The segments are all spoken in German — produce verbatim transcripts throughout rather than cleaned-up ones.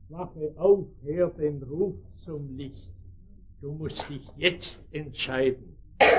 Wache auf, hör den Ruf zum Licht. Du musst dich jetzt entscheiden.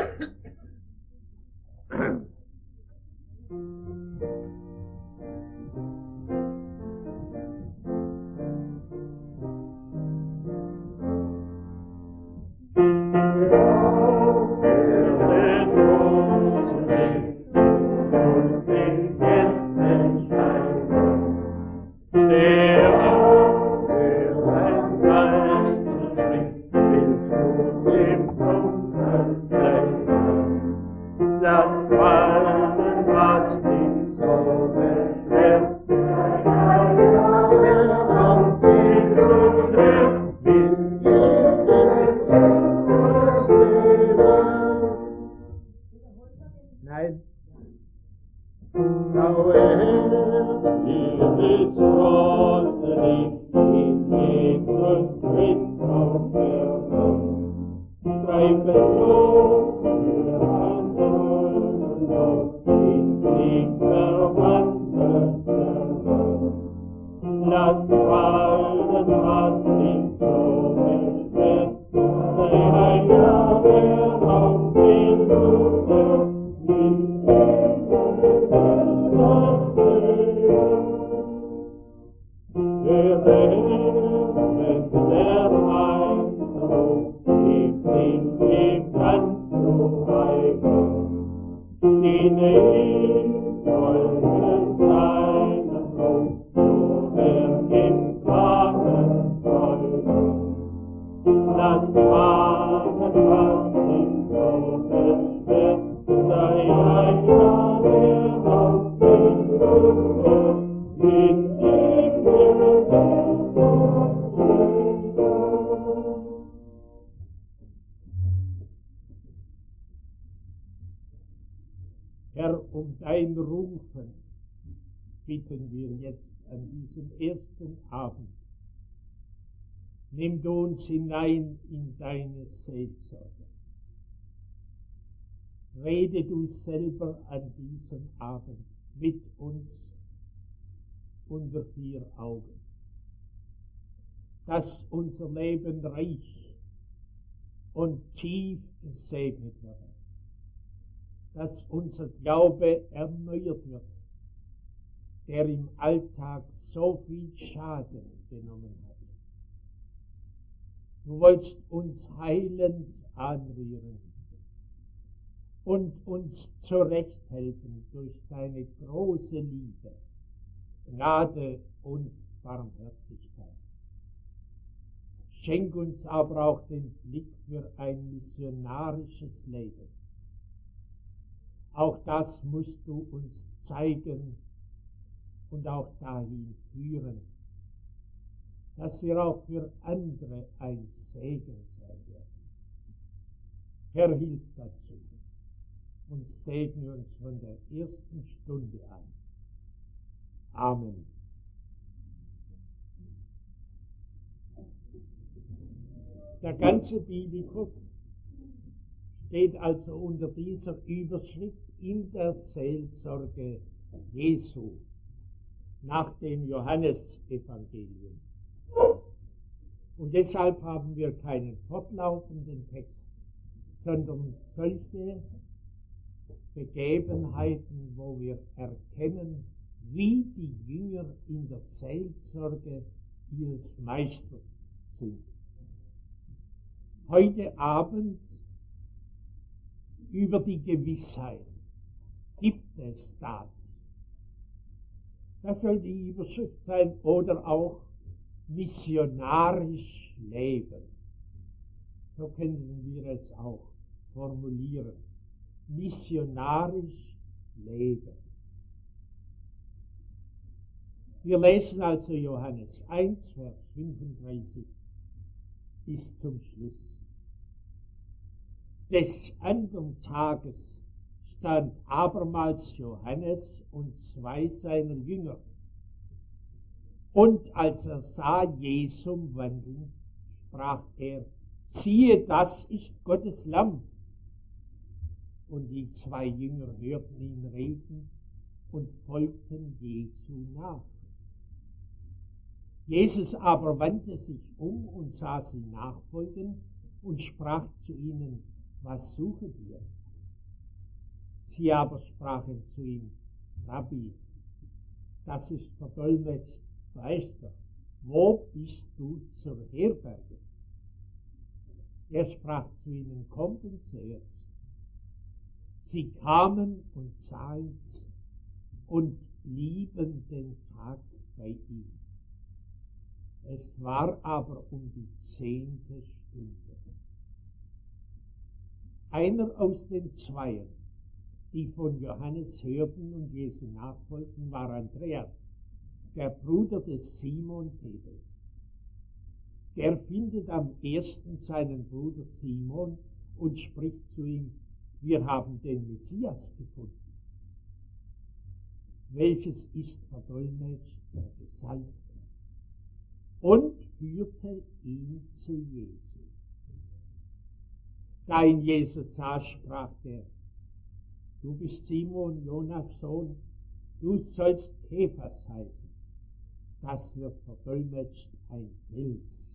Nein. Schau her, dieses große Licht in Jesus Christus Erden. Streife zu, wir wandeln und in Sieg verwandelt werden. Lasst fallen, was nicht so beschwert, sei ein Ja, wer auf Jesus hört. Lass fahren, was nicht so beschwert, sei ein Ja, wer auf Jesus hört, in ihm wird Herr, um dein Rufen bitten wir jetzt an diesem ersten Abend. Nimm du uns hinein in deine Seelsorge. Rede du selber an diesem Abend mit uns unter vier Augen, dass unser Leben reich und tief gesegnet wird, dass unser Glaube erneuert wird, der im Alltag so viel Schaden genommen hat. Du wolltest uns heilend anrühren und uns zurechthelfen durch deine große Liebe, Gnade und Barmherzigkeit. Schenk uns aber auch den Blick für ein missionarisches Leben. Auch das musst du uns zeigen und auch dahin führen, dass wir auch für andere ein Segen sein werden. Herr, hilf dazu und segne uns von der ersten Stunde an. Amen. Der ganze Bibelkurs steht also unter dieser Überschrift in der Seelsorge Jesu nach dem Johannesevangelium. Und deshalb haben wir keinen fortlaufenden Text, sondern solche Begebenheiten, wo wir erkennen, wie die Jünger in der Seelsorge ihres Meisters sind. Heute Abend über die Gewissheit. Gibt es das? Das soll die Überschrift sein, oder auch missionarisch leben. So können wir es auch formulieren. Missionarisch leben. Wir lesen also Johannes eins, Vers fünfunddreißig bis zum Schluss. Des anderen Tages stand abermals Johannes und zwei seiner Jünger. Und als er sah Jesum wandeln, sprach er, siehe, das ist Gottes Lamm. Und die zwei Jünger hörten ihn reden und folgten Jesu nach. Jesus aber wandte sich um und sah sie nachfolgen und sprach zu ihnen, was suchet ihr? Sie aber sprachen zu ihm, Rabbi, das ist verdolmetscht, Meister, wo bist du zur Herberge? Er sprach zu ihnen, kommt und seht's. Sie kamen und sahen's und blieben den Tag bei ihm. Es war aber um die zehnte Stunde. Einer aus den Zweien, die von Johannes hörten und Jesu nachfolgten, war Andreas, der Bruder des Simon Petrus. Der findet am ersten seinen Bruder Simon und spricht zu ihm, wir haben den Messias gefunden. Welches ist verdolmetscht, der Gesalbte, und führte ihn zu Jesus. Da ihn Jesus sah, sprach er, du bist Simon, Jonas Sohn, du sollst Kephas heißen. Das wird verdolmetscht ein Fels.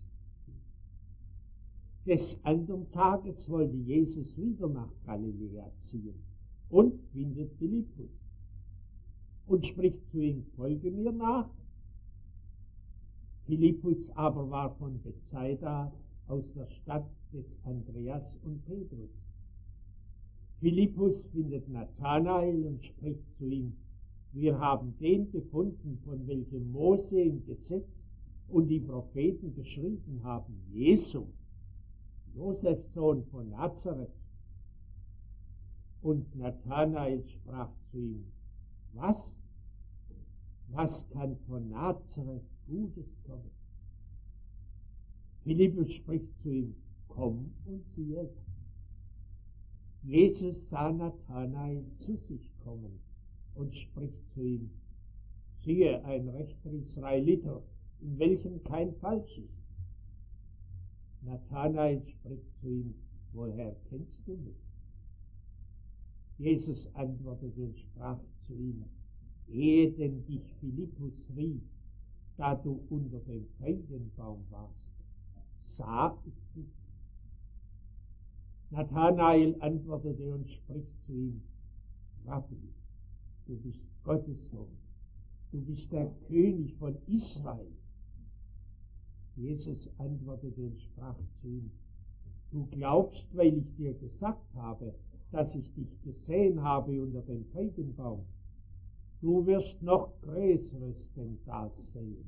Des anderen Tages wollte Jesus wieder nach Galiläa ziehen und findet Philippus und spricht zu ihm, folge mir nach. Philippus aber war von Bethsaida aus der Stadt des Andreas und Petrus. Philippus findet Nathanael und spricht zu ihm, wir haben den gefunden, von welchem Mose im Gesetz und die Propheten geschrieben haben, Jesu, Josefs Sohn von Nazareth. Und Nathanael sprach zu ihm, was? Was kann von Nazareth Gutes kommen? Philippus spricht zu ihm, komm und sieh es. Jesus sah Nathanael zu sich kommen und spricht zu ihm, siehe, ein rechter Israeliter, in welchem kein Falsch ist. Nathanael spricht zu ihm, woher kennst du mich? Jesus antwortete und sprach zu ihm, ehe denn dich Philippus rief, da du unter dem Feigenbaum warst, sah ich dich. Nathanael antwortete und spricht zu ihm, Rabbi, du bist Gottes Sohn, du bist der König von Israel. Jesus antwortete und sprach zu ihm, du glaubst, weil ich dir gesagt habe, dass ich dich gesehen habe unter dem Feigenbaum. Du wirst noch Größeres denn das sehen.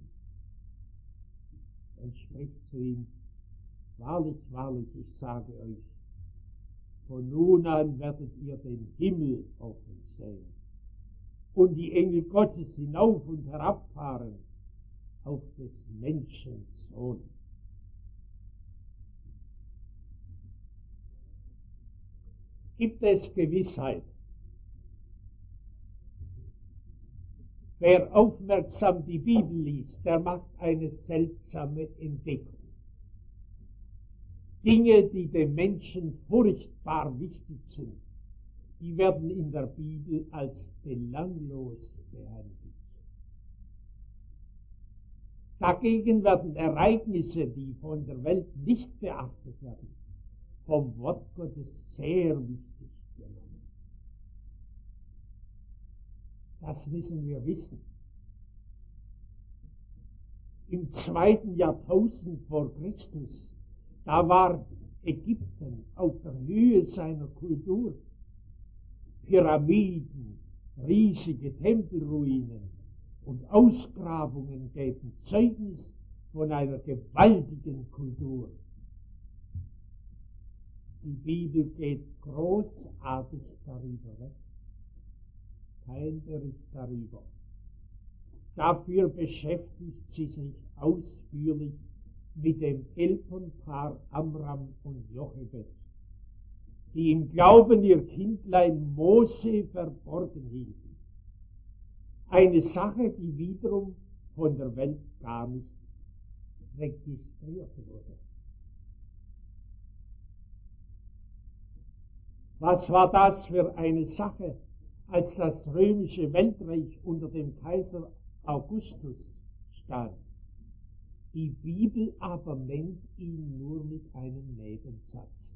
Und spricht zu ihm, wahrlich, wahrlich, ich sage euch, von nun an werdet ihr den Himmel offen sehen und die Engel Gottes hinauf und herabfahren auf des Menschen Sohn. Gibt es Gewissheit? Wer aufmerksam die Bibel liest, der macht eine seltsame Entdeckung. Dinge, die dem Menschen furchtbar wichtig sind, die werden in der Bibel als belanglos behandelt. Dagegen werden Ereignisse, die von der Welt nicht beachtet werden, vom Wort Gottes sehr wichtig genommen. Das müssen wir wissen. Im zweiten Jahrtausend vor Christus, da war Ägypten auf der Höhe seiner Kultur. Pyramiden, riesige Tempelruinen und Ausgrabungen geben Zeugnis von einer gewaltigen Kultur. Die Bibel geht großartig darüber weg. Kein Bericht darüber. Dafür beschäftigt sie sich ausführlich mit dem Elternpaar Amram und Jochebed, die im Glauben ihr Kindlein Mose verborgen hielten. Eine Sache, die wiederum von der Welt gar nicht registriert wurde. Was war das für eine Sache, als das römische Weltreich unter dem Kaiser Augustus stand? Die Bibel aber nennt ihn nur mit einem Nebensatz.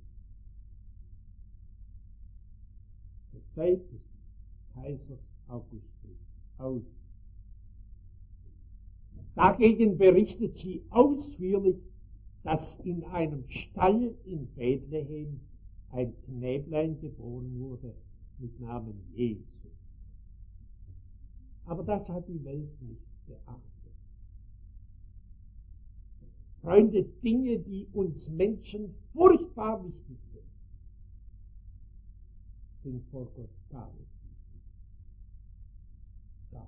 Zur Zeit des Kaisers Augustus aus. Dagegen berichtet sie ausführlich, dass in einem Stall in Bethlehem ein Knäblein geboren wurde mit Namen Jesus. Aber das hat die Welt nicht beachtet. Freunde, Dinge, die uns Menschen furchtbar wichtig sind, sind vor Gott gar nicht wichtig. Gar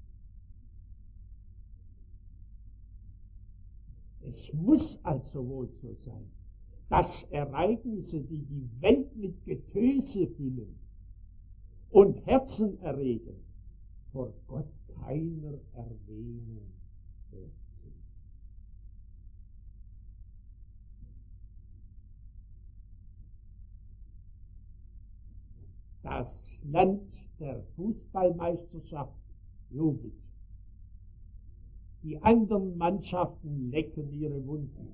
nicht. Es muss also wohl so sein, dass Ereignisse, die die Welt mit Getöse füllen und Herzen erregen, vor Gott keiner Erwähnung wert sind. Das Land der Fußballmeisterschaft jubelt. Die anderen Mannschaften lecken ihre Wunden.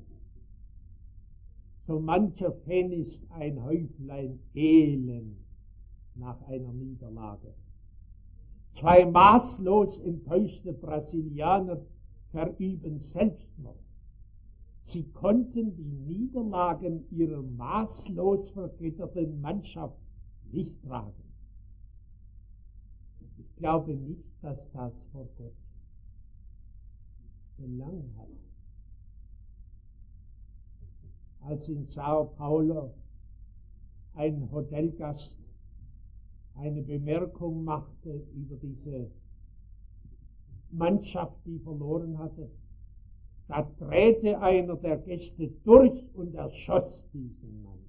So mancher Fan ist ein Häuflein Elend nach einer Niederlage. Zwei maßlos enttäuschte Brasilianer verüben Selbstmord. Sie konnten die Niederlagen ihrer maßlos vergötterten Mannschaft nicht tragen. Ich glaube nicht, dass das vor Gott Belang hat. Als in Sao Paulo ein Hotelgast eine Bemerkung machte über diese Mannschaft, die verloren hatte, da drehte einer der Gäste durch und erschoss diesen Mann.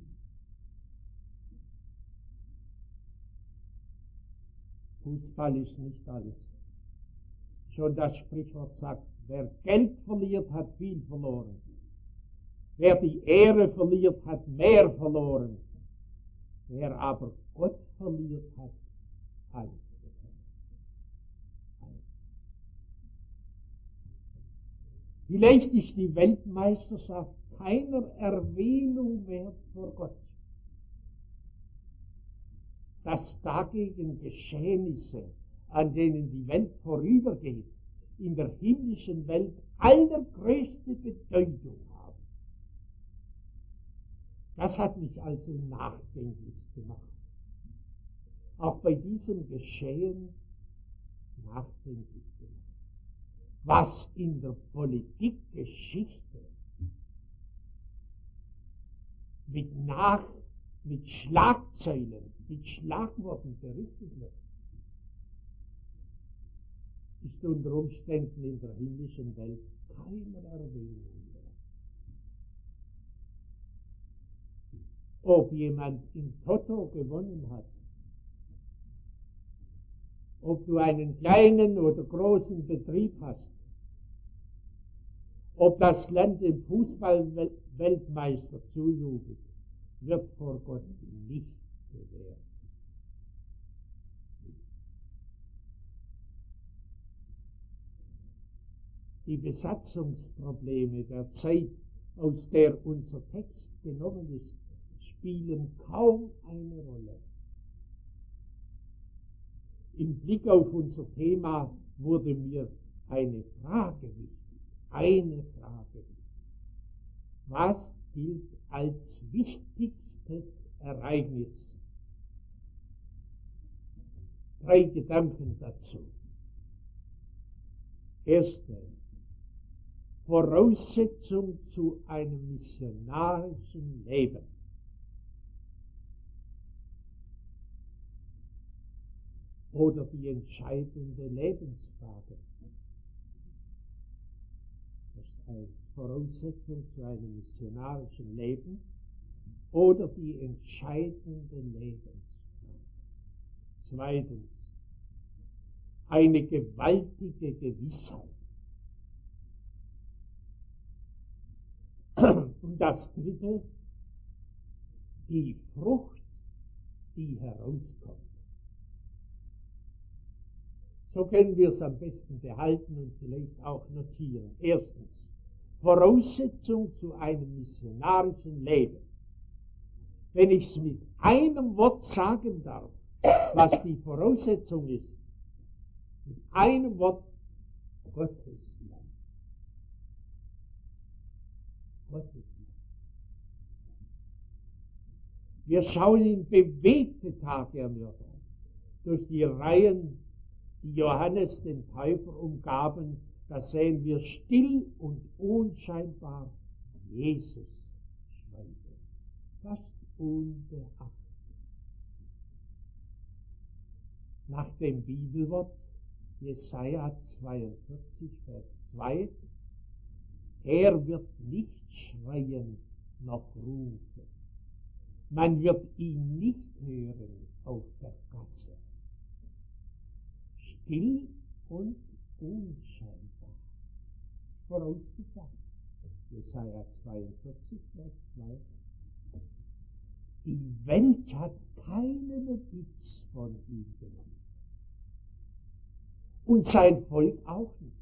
Fußball ist nicht alles. Schon das Sprichwort sagt, wer Geld verliert, hat viel verloren. Wer die Ehre verliert, hat mehr verloren. Wer aber Gott verliert, hat alles verloren. Alles. Vielleicht ist die Weltmeisterschaft keiner Erwähnung wert vor Gott. Dass dagegen Geschehnisse, an denen die Welt vorübergeht, in der himmlischen Welt allergrößte Bedeutung haben. Das hat mich also nachdenklich gemacht. Auch bei diesem Geschehen nachdenklich gemacht. Was in der Politikgeschichte mit Nach, mit Schlagzeilen, mit Schlagworten berichtet wird, ist unter Umständen in der himmlischen Welt keiner Erwähnung wert. Ob jemand im Toto gewonnen hat, ob du einen kleinen oder großen Betrieb hast, ob das Land dem Fußball-Weltmeister zujubelt, wird vor Gott nicht gewährt. Die Besatzungsprobleme der Zeit, aus der unser Text genommen ist, spielen kaum eine Rolle. Im Blick auf unser Thema wurde mir eine Frage wichtig, eine Frage wichtig. Was gilt als wichtigstes Ereignis? Drei Gedanken dazu. Erste, Voraussetzung zu einem missionarischen Leben. Oder die entscheidende Lebensfrage. Das ist eine Voraussetzung zu einem missionarischen Leben oder die entscheidende Lebensfrage. Zweitens, eine gewaltige Gewissheit. Und das dritte, die Frucht, die herauskommt. So können wir es am besten behalten und vielleicht auch notieren. Erstens, Voraussetzung zu einem missionarischen Leben. Wenn ich es mit einem Wort sagen darf, was die Voraussetzung ist, mit einem Wort, Gottes Land. Gottes Land. Wir schauen in bewegte Tage am Jordan durch die Reihen, die Johannes den Täufer umgaben. Da sehen wir still und unscheinbar Jesus schreiben, fast unbeachtet. Nach dem Bibelwort Jesaja zweiundvierzig, Vers zwei, er wird nicht schreien noch rufen. Man wird ihn nicht hören auf der Gasse. Still und unscheinbar. Vorausgesagt. Jesaja zweiundvierzig, Vers zwei. Die Welt hat keine Notiz von ihm genommen. Und sein Volk auch nicht.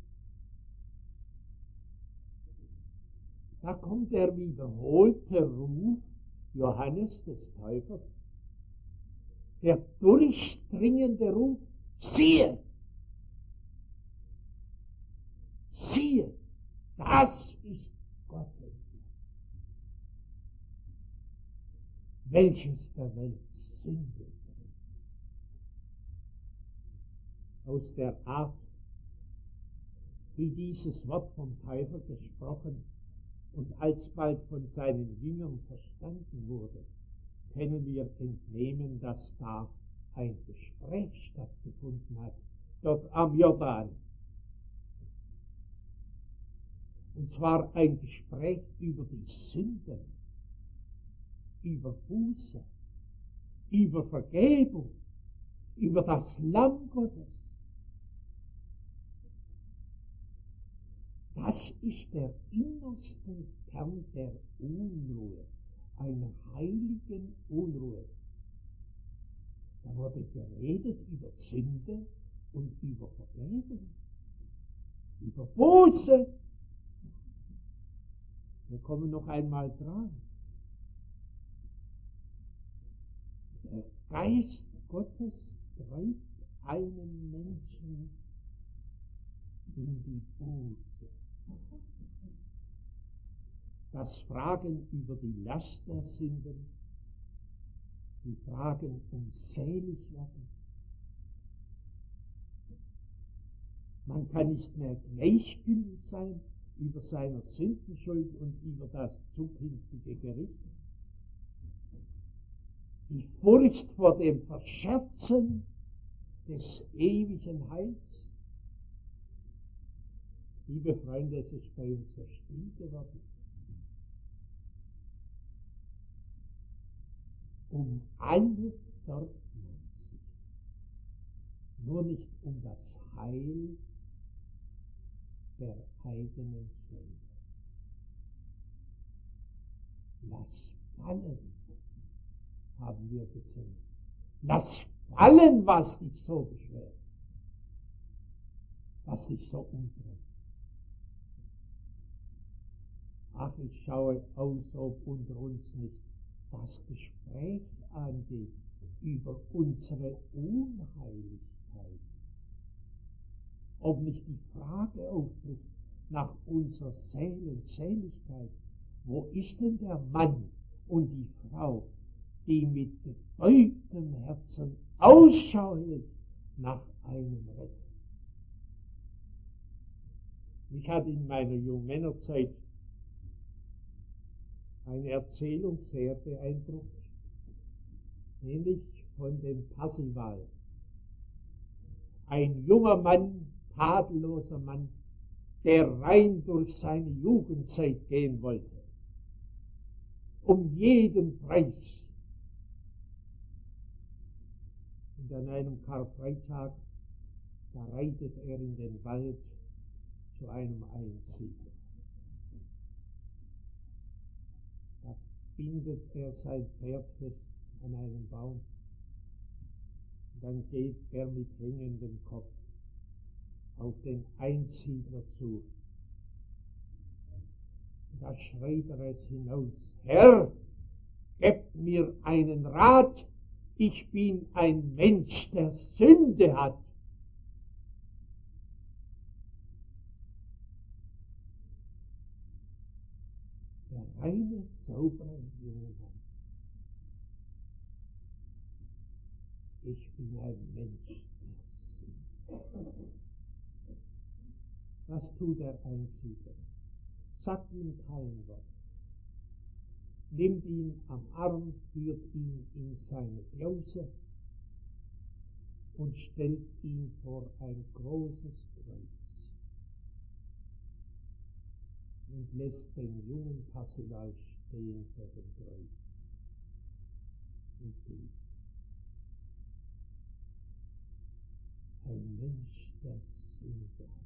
Da kommt der wiederholte Ruf Johannes des Täufers, der durchdringende Ruf, siehe, siehe, das ist Gottes Land, welches der Welt Sünde bringt. Aus der Art, wie dieses Wort vom Täufer gesprochen und alsbald von seinen Jüngern verstanden wurde, können wir entnehmen, dass da ein Gespräch stattgefunden hat, dort am Jordan. Und zwar ein Gespräch über die Sünden, über Buße, über Vergebung, über das Lamm Gottes. Das ist der innerste Kern der Unruhe, einer heiligen Unruhe. Da wurde geredet über Sünde und über Vergebung, über Buße. Wir kommen noch einmal dran. Der Geist Gottes treibt einen Menschen in die Buße. Das Fragen über die Last der Sünden, die Fragen um Seligwerden. Man kann nicht mehr gleichgültig sein über seine Sündenschuld und über das zukünftige Gericht. Die Furcht vor dem Verscherzen des ewigen Heils. Liebe Freunde, es ist bei uns so still geworden. Um alles sorgt man sich, nur nicht um das Heil der eigenen Seele. Lass fallen, haben wir gesehen. Lass fallen, was dich so beschwert, was dich so umtreibt. Ach, ich schaue aus, ob unter uns nicht das Gespräch angeht über unsere Unheiligkeit. Ob nicht die Frage auftritt nach unserer Seelenseligkeit. Wo ist denn der Mann und die Frau, die mit gebeugtem Herzen Ausschau hält nach einem Retter? Mich hat in meiner Jungmännerzeit eine Erzählung sehr beeindruckt, nämlich von dem Parsival. Ein junger Mann, tadelloser Mann, der rein durch seine Jugendzeit gehen wollte, um jeden Preis. Und an einem Karfreitag, da reitet er in den Wald zu einem Einsiedler. Da bindet er sein Pferd fest an einen Baum. Und dann geht er mit hängendem Kopf auf den Einsiedler zu. Da schreit er es hinaus: Herr, gib mir einen Rat, ich bin ein Mensch, der Sünde hat. Der reine, saubere junge Mann. Ich bin ein Mensch, der Sünde. Was tut der Einzige? Sagt ihm kein Wort. Nimmt ihn am Arm, führt ihn in seine Klause und stellt ihn vor ein großes Kreuz und lässt den jungen Parzival stehen vor dem Kreuz und betet. Ein Mensch, der Sünde hat.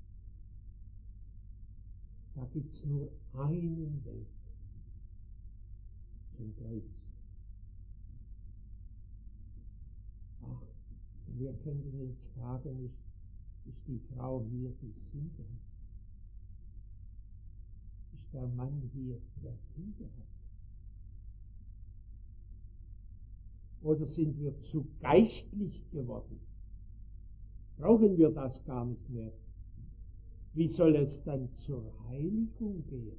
Da gibt es nur einen Weg zum Kreuz. Ach, wir könnten jetzt fragen, ist, ist die Frau hier, die Sünde hat? Ist der Mann hier, der Sünde hat? Oder sind wir zu geistlich geworden? Brauchen wir das gar nicht mehr? Wie soll es dann zur Heiligung gehen?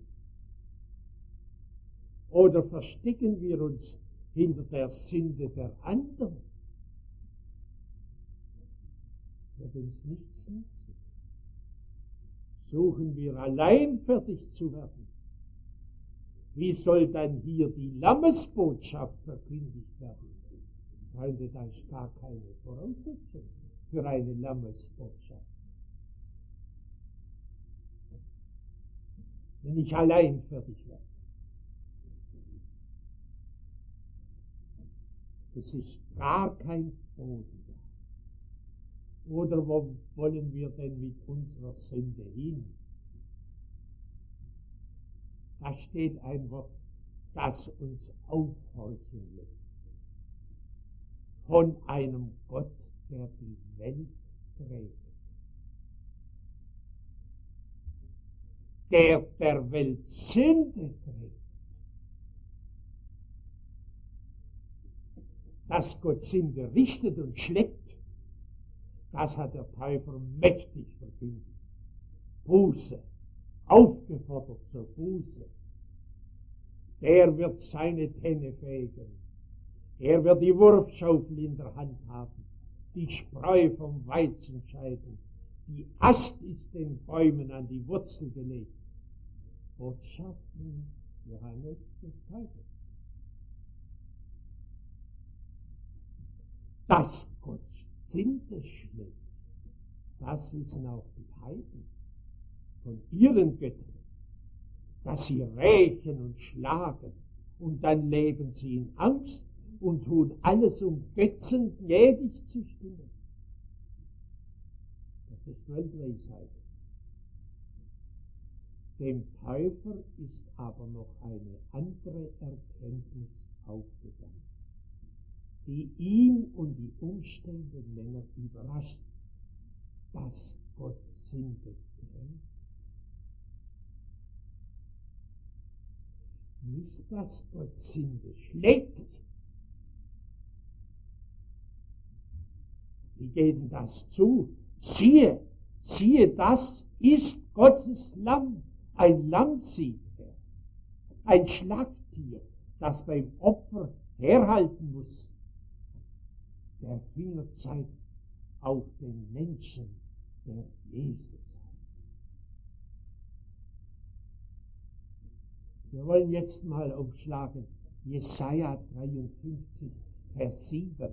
Oder verstecken wir uns hinter der Sünde der anderen? Wird uns nichts nützen. Suchen wir allein fertig zu werden. Wie soll dann hier die Lammesbotschaft verkündigt werden? Freunde, da ist gar keine Voraussetzung für eine Lammesbotschaft. Wenn ich allein fertig werde. Es ist gar kein Boden da. Oder wo wollen wir denn mit unserer Sünde hin? Da steht ein Wort, das uns aufhorchen lässt. Von einem Gott, der die Welt trägt. Der der Welt Sünde trägt. Dass Gott Sünde richtet und schlägt, das hat der Täufer mächtig verkündet. Buße, aufgefordert zur Buße. Der wird seine Tenne fegen. Er wird die Wurfschaufel in der Hand haben, die Spreu vom Weizen scheiden. Die Ast ist den Bäumen an die Wurzel gelegt. Botschaften Johannes des Täufers. Dass Gott Sünde schlägt, das wissen auch die Heiden von ihren Göttern, dass sie rächen und schlagen und dann leben sie in Angst und tun alles, um Götzen gnädig zu stimmen. Das ist Weltweisheit. Dem Täufer ist aber noch eine andere Erkenntnis aufgegangen, die ihn und die umstehenden Männer überrascht, dass Gott Sünde trägt. Nicht, dass Gott Sünde schlägt. Wie geht denn das zu? Siehe, siehe, das ist Gottes Lamm, ein Lamm sieht er, ein Schlachttier, das beim Opfer herhalten muss. Der Finger zeigt auf den Menschen, der Jesus heißt. Wir wollen jetzt mal aufschlagen, Jesaja dreiundfünfzig, Vers sieben.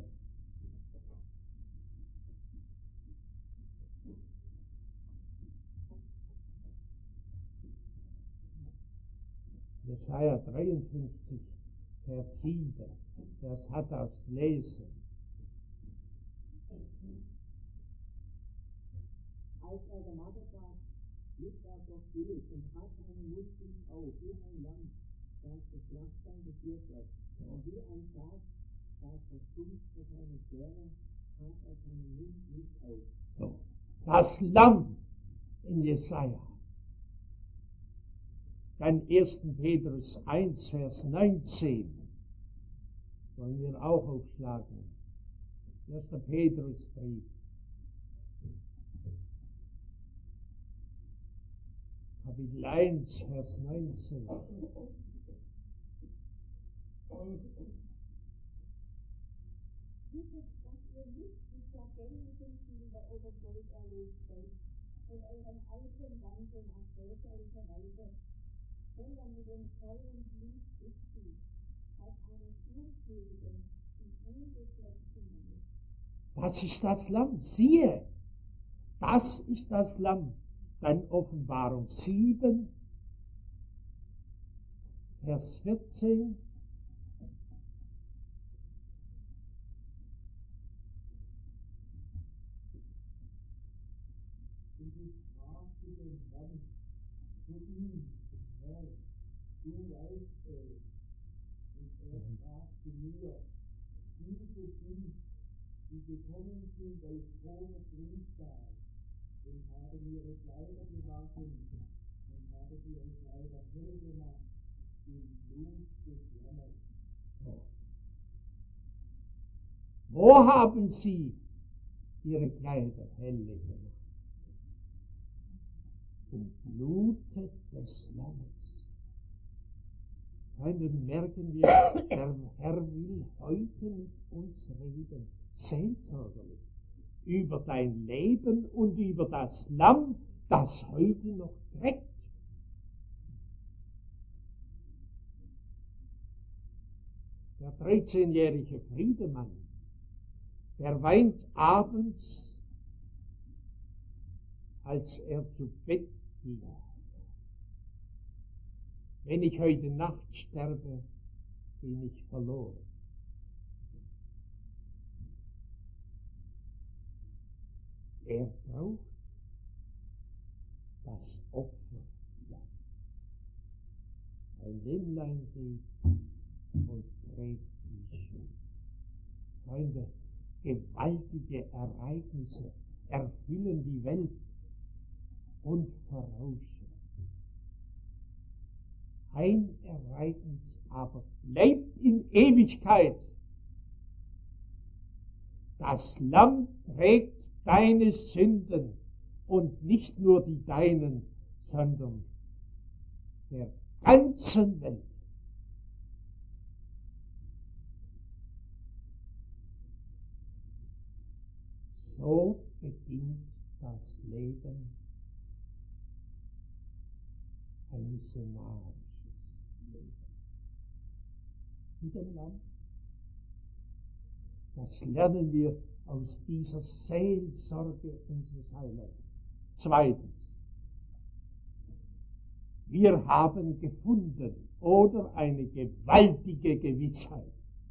Jesaja dreiundfünfzig, Vers sieben, das hat aufs Lesen. Als er gemagert war, blieb er doch still und tat seinen Mund nicht auf, wie ein Lamm, das das Schlachtbein geführt wird. Und wie ein Schaf, das verstummt vor seinem Scherer, tat er seinen Mund nicht auf. So, das Lamm in Jesaja. Dann ersten Petrus eins, Vers neunzehn. Wollen wir auch aufschlagen. erster Petrusbrief. Kapitel eins, Vers neunzehn. Wisset, dass ihr nicht mit vergänglichen Silber oder Gold erlöst seid, von eurem alten Wandel nach väterlicher Weise, sondern mit dem teuren Blut Christi, als eines unschuldigen, die unbefleckten Mannes. Das ist das Lamm. Siehe, das ist das Lamm. Dann Offenbarung sieben, Vers vierzehn. Und ich sprach zu dem Herrn, zu ihm, Herr, du weißt es. Und er sprach zu mir, diese sind, die gekommen sind aus hoher Triebsal, und haben ihre Kleider gewaschen, und haben ihre Kleider hell gemacht, im Blut des Lammes. Wo haben sie ihre Kleider helle gemacht? Im Blute des Lammes. Freunde, merken wir, der Herr will heute mit uns reden, seelsorgerlich, über dein Leben und über das Lamm, das heute noch trägt. Der dreizehnjährige Friedemann, der weint abends, als er zu Bett ging. Wenn ich heute Nacht sterbe, bin ich verloren. Er braucht das Opfer. Ein Lämmlein geht und trägt die Schuld. Freunde, gewaltige Ereignisse erfüllen die Welt und verrauschen. Ein Ereignis aber bleibt in Ewigkeit. Das Lamm trägt deine Sünden und nicht nur die deinen, sondern der ganzen Welt. So beginnt das Leben, ein missionarisches Leben. Mit dem Lamm. Das lernen wir aus dieser Seelsorge unseres Heilands. Zweitens, wir haben gefunden oder eine gewaltige Gewissheit.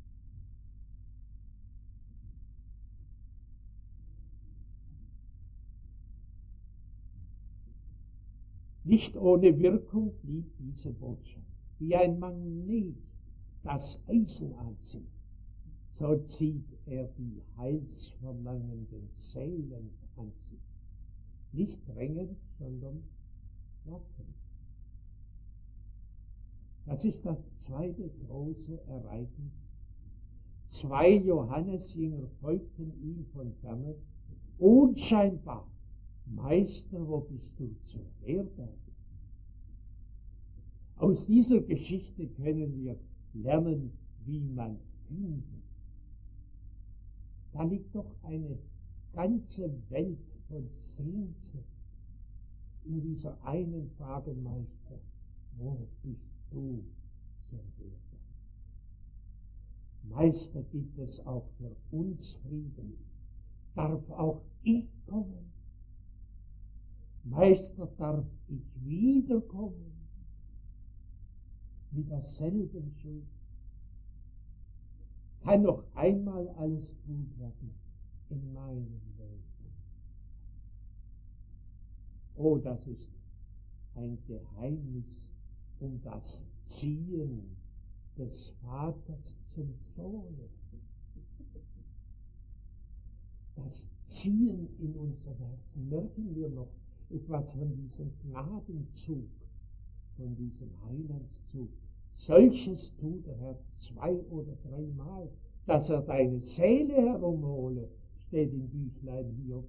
Nicht ohne Wirkung blieb diese Botschaft. Wie ein Magnet das Eisen anzieht, so zieht er die heilsverlangenden Seelen an sich. Nicht drängend, sondern lockend. Das ist das zweite große Ereignis. Zwei Johannesjünger folgten ihm von ferne, unscheinbar. Meister, wo bist du zur Herberge? Aus dieser Geschichte können wir lernen, wie man findet. Da liegt doch eine ganze Welt von Sehnsucht in dieser einen Frage, Meister, wo bist du zur Herberge? Meister, gibt es auch für uns Frieden? Darf auch ich kommen? Meister, darf ich wiederkommen mit derselben Schuld? Kann noch einmal alles gut werden in meinem Leben? Oh, das ist ein Geheimnis um das Ziehen des Vaters zum Sohne. Das Ziehen in unser Herzen. Merken wir noch etwas von diesem Gnadenzug, von diesem Heilandszug. Solches tut der Herr zwei oder dreimal, dass er deine Seele herumhole, steht im Büchlein Hiob.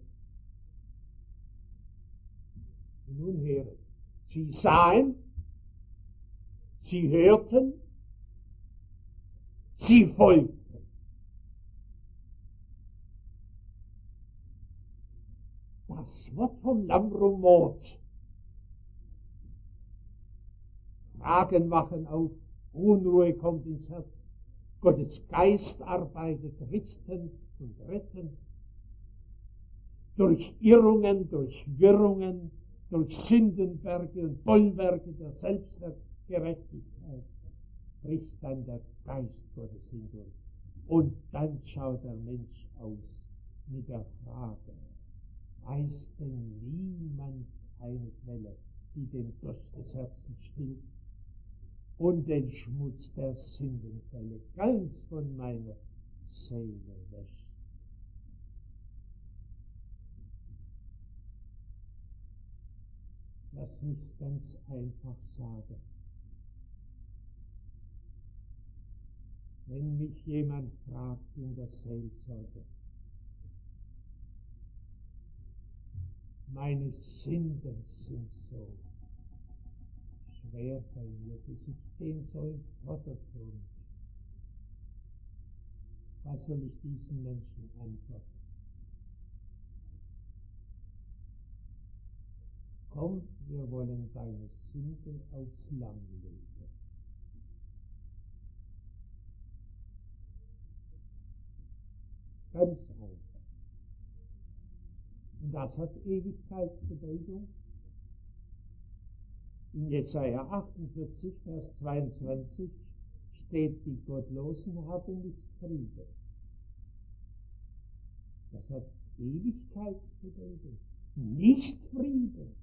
Nun höret, sie sahen, sie hörten, sie folgten. Das Wort vom Lamm rumort. Fragen wachen auf, Unruhe kommt ins Herz. Gottes Geist arbeitet richtend und rettend. Durch Irrungen, durch Wirrungen, durch Sündenberge und Bollwerke der Selbstgerechtigkeit bricht dann der Geist Gottes hindurch. Und dann schaut der Mensch aus mit der Frage, weiß denn niemand eine Quelle, die den Durst des Herzens stillt und den Schmutz der Sündenfälle ganz von meiner Seele wäscht? Lass mich ganz einfach sagen. Wenn mich jemand fragt in der Seelsorge, meine Sünden sind so schwer bei mir, sie stehen so im Vordergrund. Was soll ich diesen Menschen antworten? Komm, wir wollen deine Sünden aufs Lamm legen. Ganz einfach. Und das hat Ewigkeitsbedeutung. In Jesaja achtundvierzig, Vers zweiundzwanzig steht, die Gottlosen haben nicht Friede. Das hat Ewigkeitsbedeutung. Nicht Frieden.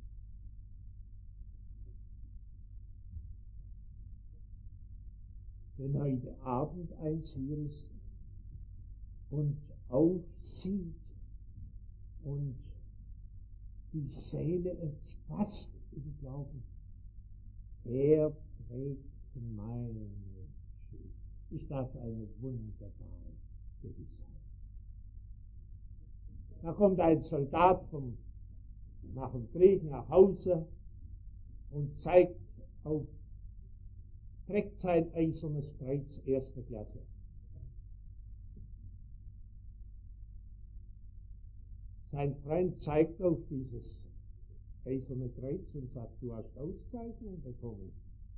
Wenn heute Abend eins hier ist und aufsieht und die Seele es fasst im Glauben, er trägt meine Schuld. Ist das eine wunderbare Gewissheit. Da kommt ein Soldat vom, nach dem Krieg nach Hause und zeigt auf, trägt sein eisernes Kreuz erster Klasse. Sein Freund zeigt auf dieses eiserne Kreuz und sagt, du hast Auszeichnung bekommen.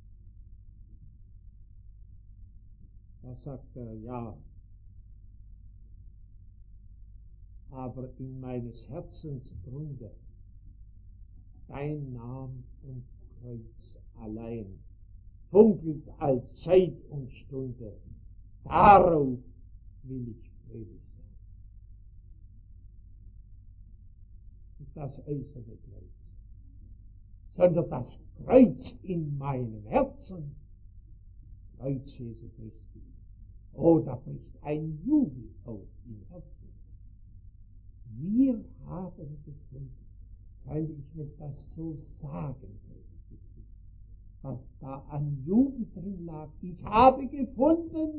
Da sagt er, ja, aber in meines Herzens Grunde dein Name und Kreuz allein funkelt als Zeit und Stunde. Darauf will ich fröhlich sein. Nicht das eiserne Kreuz, sondern das Kreuz in meinem Herzen. Kreuz Jesu Christi. Oh, da bricht ein Jubel auf im Herzen. Wir haben gefunden, weil ich mir das so sagen will, was da an Jubel drin lag. Ich habe gefunden,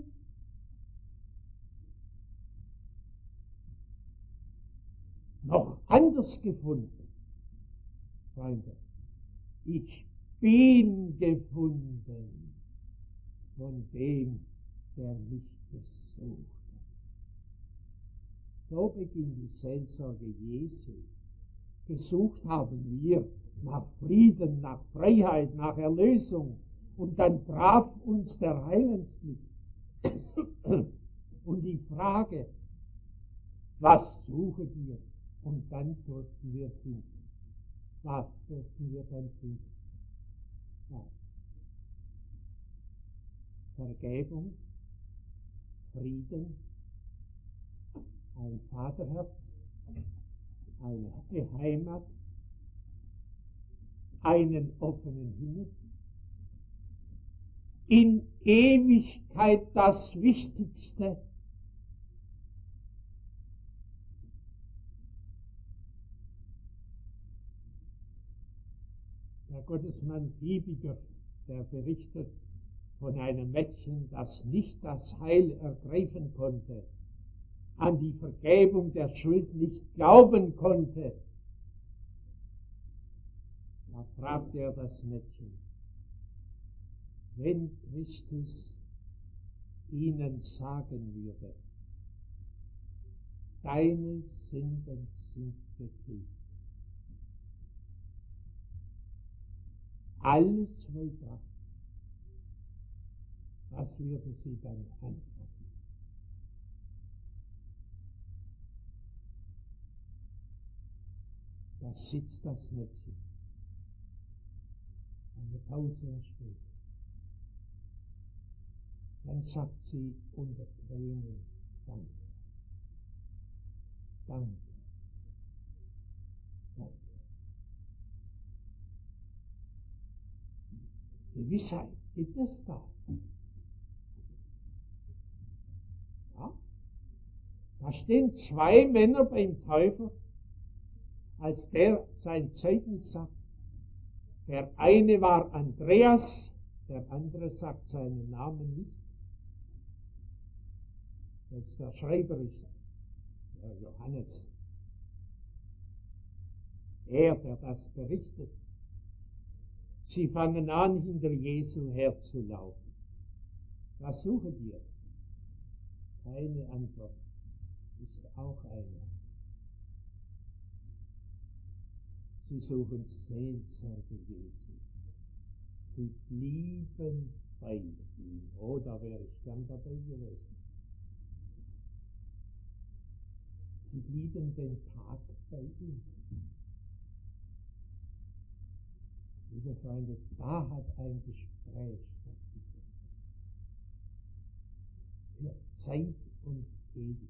noch anders gefunden, Freunde. Ich bin gefunden von dem, der mich gesucht hat. So beginnt die Seelsorge Jesu. Gesucht haben wir nach Frieden, nach Freiheit, nach Erlösung. Und dann traf uns der Heilandsblick. Und die Frage, was suchen wir? Und dann durften wir finden. Was durften wir dann finden? Was? Vergebung, Frieden, ein Vaterherz, eine Heimat, einen offenen Himmel, in Ewigkeit das Wichtigste, der Gottesmann Hiebiger der berichtet von einem Mädchen, das nicht das Heil ergreifen konnte, an die Vergebung der Schuld nicht glauben konnte. Da fragte er das Mädchen, wenn Christus ihnen sagen würde, deine Sünden sind vergeben, alles vollbracht, was würde sie dann antworten? Da sitzt das Mädchen, eine Pause später. Dann sagt sie unter Tränen, danke, danke, danke. Gewissheit, gibt es das? Ja? Da stehen zwei Männer beim Täufer, als der sein Zeugnis sagt. Der eine war Andreas, der andere sagt seinen Namen nicht. Dass der Schreiber ist, der Johannes. Er, der das berichtet. Sie fangen an, hinter Jesu herzulaufen. Was suchen wir? Keine Antwort. Ist auch eine. Sie suchen Seelsorge Jesu. Sie blieben bei ihm. Oh, da wäre ich gern dabei gewesen. Sie blieben den Tag bei ihm. Liebe Freunde, da hat ein Gespräch stattgefunden. Für Zeit und Ewigkeit.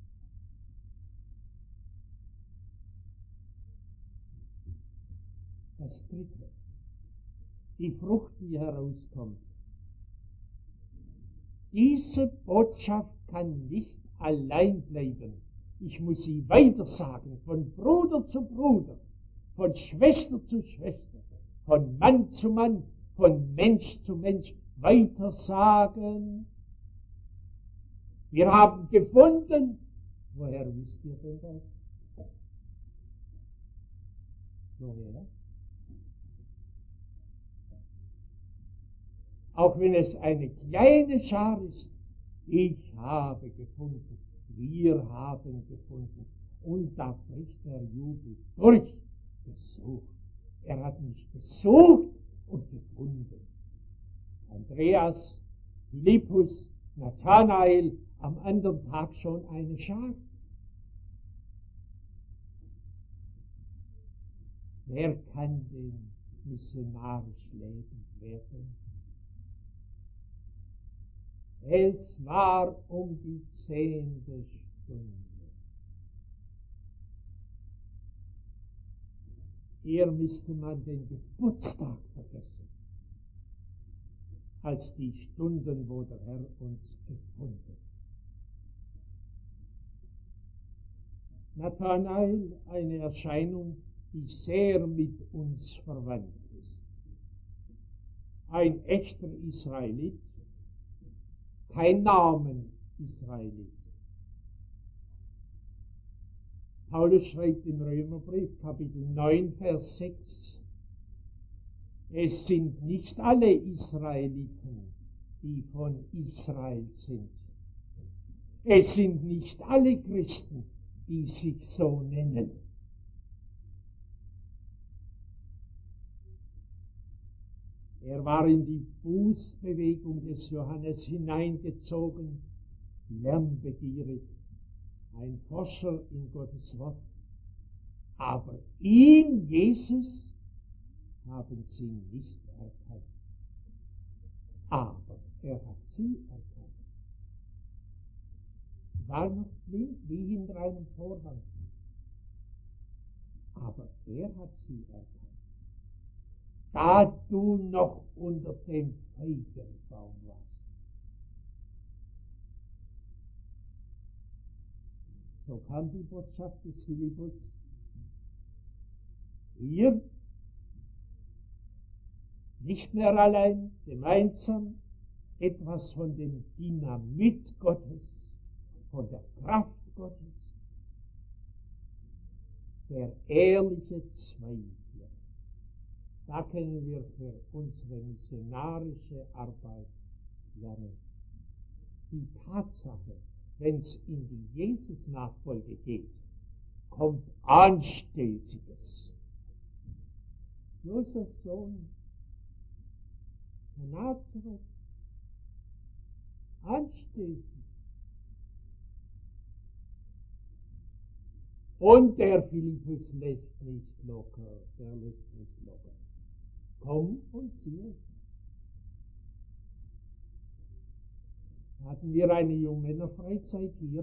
Das Dritte, die Frucht, die herauskommt. Diese Botschaft kann nicht allein bleiben. Ich muss sie weitersagen, von Bruder zu Bruder, von Schwester zu Schwester, von Mann zu Mann, von Mensch zu Mensch weitersagen. Wir haben gefunden. Woher wisst ihr denn das? Woher? Auch wenn es eine kleine Schar ist, ich habe gefunden, wir haben gefunden. Und da bricht der Jubel durch. Gesucht. Er hat mich gesucht und gefunden. Andreas, Philippus, Nathanael, am anderen Tag schon eine Schar. Wer kann denn missionarisch leben werden? Es war um die zehnte Stunde. Hier müsste man den Geburtstag vergessen, als die Stunden, wo der Herr uns gefunden hat. Nathanael, eine Erscheinung, die sehr mit uns verwandt ist. Ein echter Israelit, kein Namen Israelit. Paulus schreibt im Römerbrief, Kapitel neun, Vers sechs, es sind nicht alle Israeliten, die von Israel sind. Es sind nicht alle Christen, die sich so nennen. Er war in die Bußbewegung des Johannes hineingezogen, lernbegierig, ein Forscher in Gottes Wort. Aber ihn, Jesus, haben sie nicht erkannt. Aber er hat sie erkannt. Sie waren noch blind wie hinter einem Vorhang. Aber er hat sie erkannt. Da du noch unter dem Feigenbaum warst. So kam die Botschaft des Philippus. Ihr nicht mehr allein, gemeinsam etwas von dem Dynamit Gottes, von der Kraft Gottes, der ehrliche Zweig. Da können wir für unsere missionarische Arbeit lernen. Die Tatsache, wenn es in die Jesus-Nachfolge geht, kommt Anstößiges. Josefs Sohn von Nazareth, anstößig. Und der Philippus lässt nicht locker, der lässt nicht locker. Komm und sieh es. Hatten wir eine Jungmännerfreizeit hier.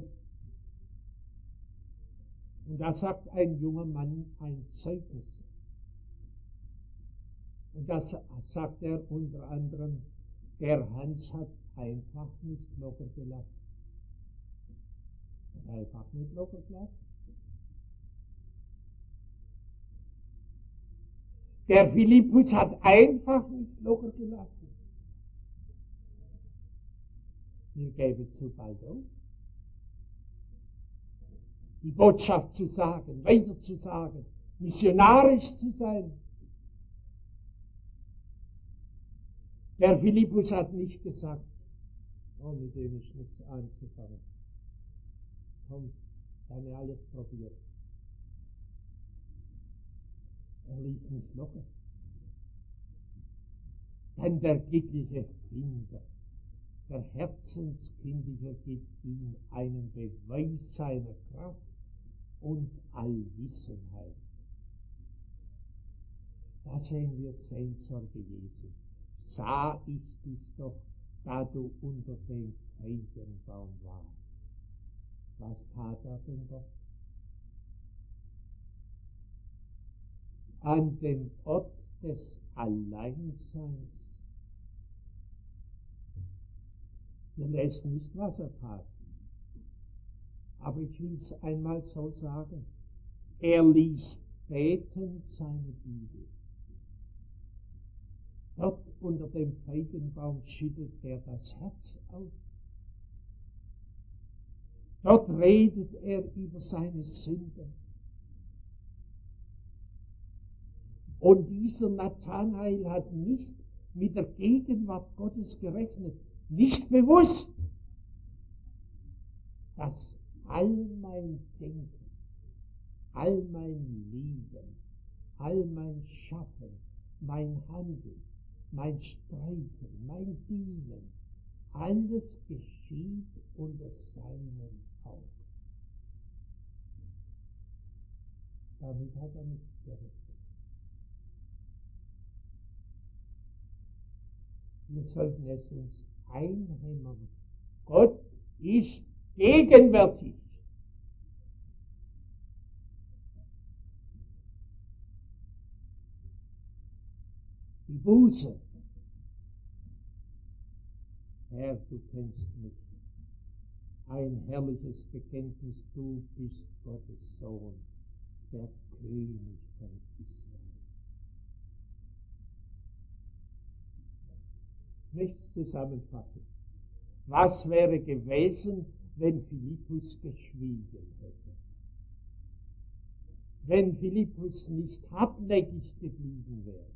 Und da sagt ein junger Mann ein Zeugnis. Und da sagt er unter anderem, der Hans hat einfach nicht locker gelassen. Hat einfach nicht locker gelassen. Der Philippus hat einfach nicht locker gelassen. Wir geben zu bald auf. Die Botschaft zu sagen, weiter zu sagen, missionarisch zu sein. Der Philippus hat nicht gesagt, oh, mit dem ist nichts anzufangen. Komm, dann haben wir alles probiert. Er ließ nicht locker. Denn der glückliche Finder, der Herzenskindliche gibt ihm einen Beweis seiner Kraft und Allwissenheit. Da sehen wir Seelsorge Jesu. Sah ich dich doch, da du unter dem Feigenbaum warst. Was tat er denn doch? An dem Ort des Alleinseins. Wir lesen nicht, was er tat. Aber ich will es einmal so sagen. Er ließ beten seine Bibel. Dort unter dem Feigenbaum schüttet er das Herz aus. Dort redet er über seine Sünden. Und dieser Nathanael hat nicht mit der Gegenwart Gottes gerechnet, nicht bewusst, dass all mein Denken, all mein Lieben, all mein Schaffen, mein Handeln, mein Streiten, mein Dienen, alles geschieht unter seinen Augen. Damit hat er nicht gerechnet. Wir sollten es uns einhämmern. Gott ist gegenwärtig. Die Buße. Herr, du kennst mich. Ein herrliches Bekenntnis, du bist Gottes Sohn, der König von Israel. Nichts zusammenfassen. Was wäre gewesen, wenn Philippus geschwiegen hätte? Wenn Philippus nicht hartnäckig geblieben wäre?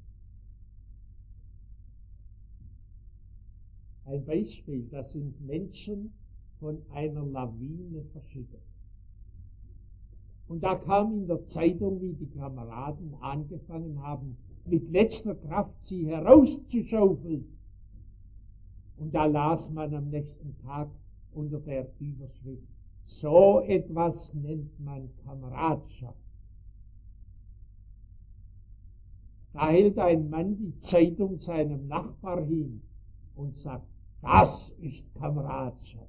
Ein Beispiel, da sind Menschen von einer Lawine verschüttet. Und da kam in der Zeitung, wie die Kameraden angefangen haben, mit letzter Kraft sie herauszuschaufeln. Und da las man am nächsten Tag unter der Überschrift, so etwas nennt man Kameradschaft. Da hält ein Mann die Zeitung seinem Nachbar hin und sagt, das ist Kameradschaft.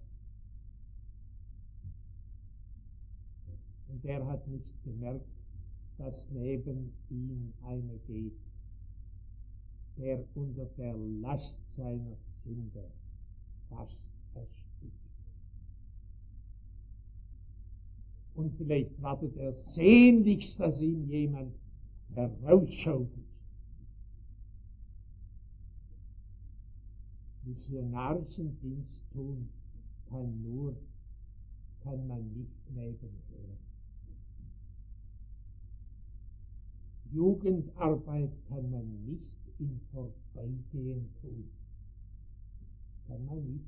Und der hat nicht gemerkt, dass neben ihm einer geht, der unter der Last seiner Sünde fast erstickt. Und vielleicht wartet er sehnlichst, dass ihn jemand herausschaufelt. Missionarischen Dienst tun kann nur, kann man nicht nebenher. Jugendarbeit kann man nicht im Vorbeigehen tun. Kann man nicht.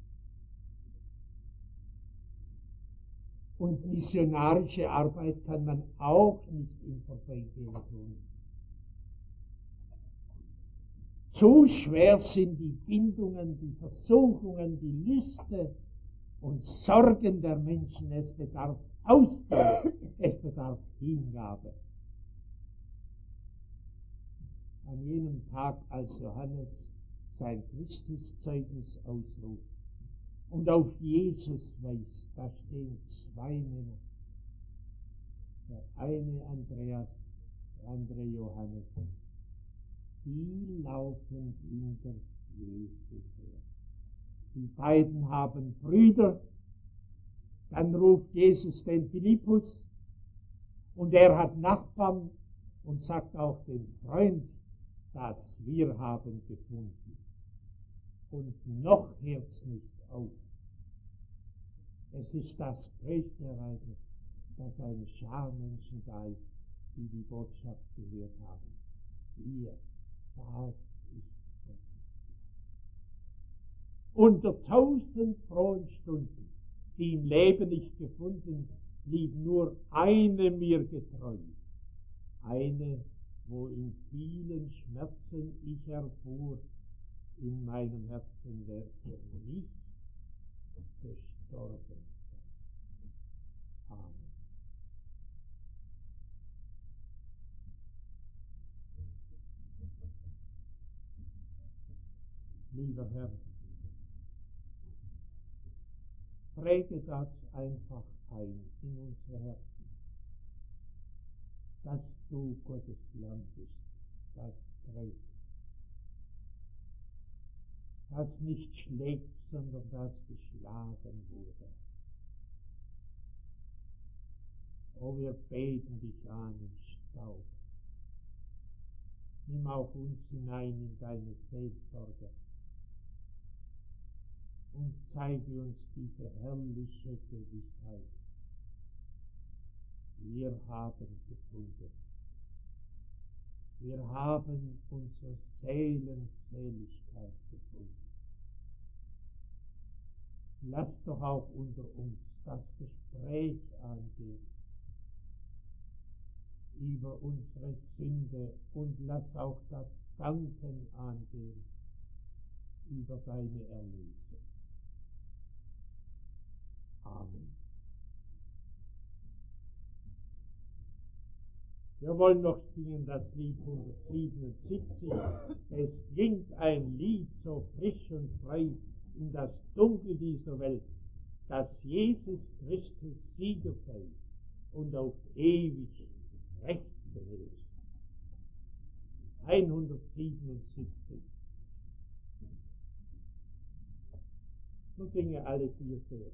Und missionarische Arbeit kann man auch nicht im Vorbeigehen tun. Zu schwer sind die Bindungen, die Versuchungen, die Lüste und Sorgen der Menschen. Es bedarf Ausdauer, es bedarf Hingabe. An jenem Tag, als Johannes sein Christuszeugnis ausruft und auf Jesus weist, da stehen zwei Männer. Der eine Andreas, der andere Johannes. Die laufen hinter Jesus her. Die beiden haben Brüder. Dann ruft Jesus den Philippus und er hat Nachbarn und sagt auch dem Freund, dass wir haben gefunden. Und noch hört's nicht auf. Es ist das größte Ereignis, dass eine Schar Menschen da ist, die die Botschaft gehört haben. Siehe, das ist Gott. Unter tausend frohen Stunden, die im Leben nicht gefunden, blieb nur eine mir getreu. Eine, wo in vielen Schmerzen ich erfuhr, in meinem Herzen wer für mich gestorben sei. Amen. Lieber Herr, präge das einfach ein in unsere Herzen, dass du Gottes Lamm bist, das trägt, das nicht schlägt, sondern das geschlagen wurde. Oh, wir beten dich an im Staub. Nimm auch uns hinein in deine Seelsorge und zeige uns diese herrliche Gewissheit. Wir haben gefunden. Wir haben unsere Seelenseligkeit gefunden. Lass doch auch unter uns das Gespräch angehen über unsere Sünde und lass auch das Danken angehen über deine Erlösung. Amen. Wir wollen noch singen das Lied hundertsiebenundsiebzig. Es klingt ein Lied so frisch und frei in das Dunkel dieser Welt, dass Jesus Christus Sieger sei und auf ewig Recht behält. hundertsiebenundsiebzig. So singen alle vier Verse.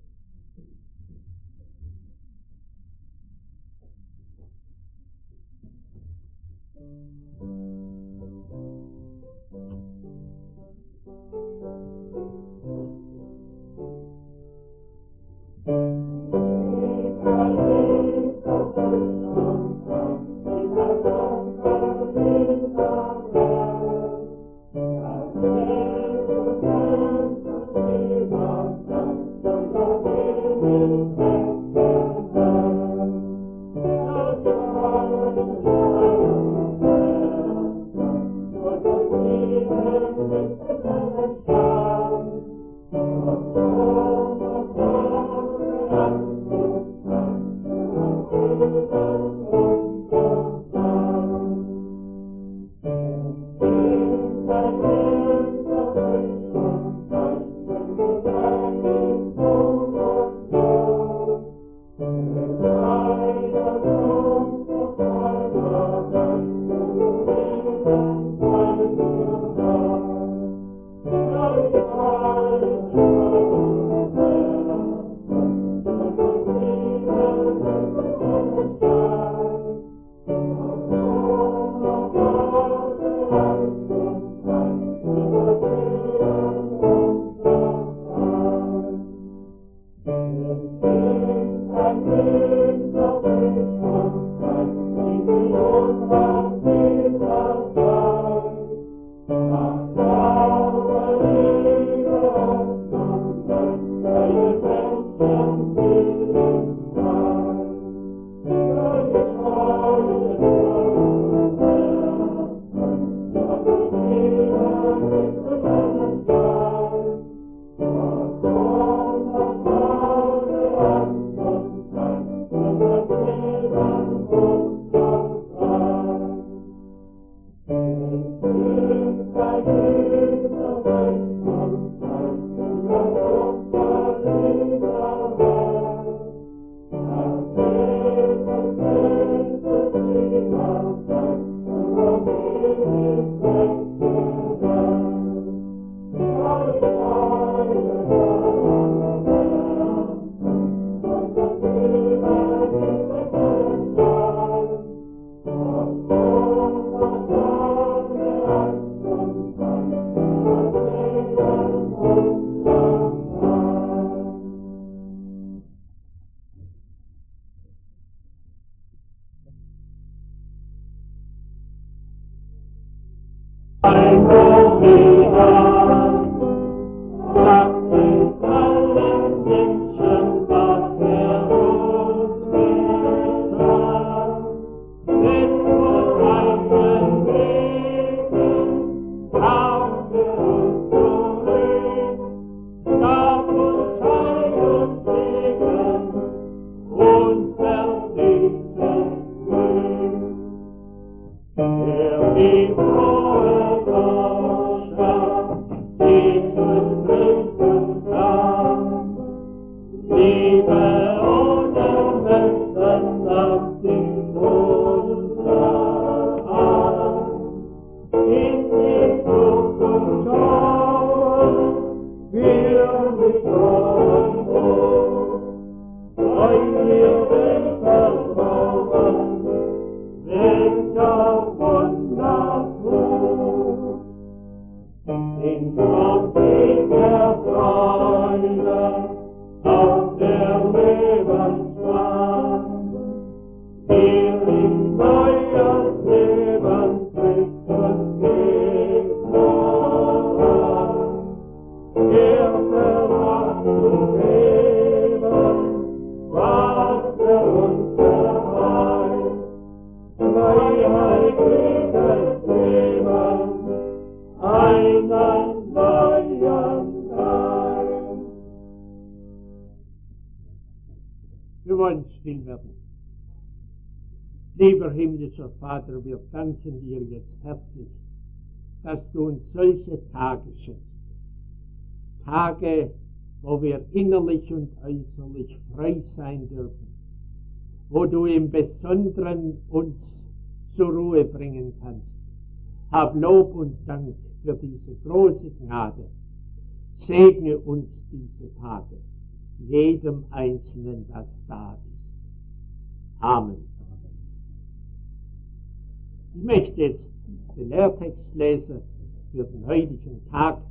Thank you. Wir wollen still werden. Lieber himmlischer Vater, wir danken dir jetzt herzlich, dass du uns solche Tage schenkst. Tage, wo wir innerlich und äußerlich frei sein dürfen, wo du im Besonderen uns zur Ruhe bringen kannst. Hab Lob und Dank für diese große Gnade. Segne uns diese Tage, jedem Einzelnen, das da ist. Amen. Ich möchte jetzt den Lehrtext lesen für den heutigen Tag.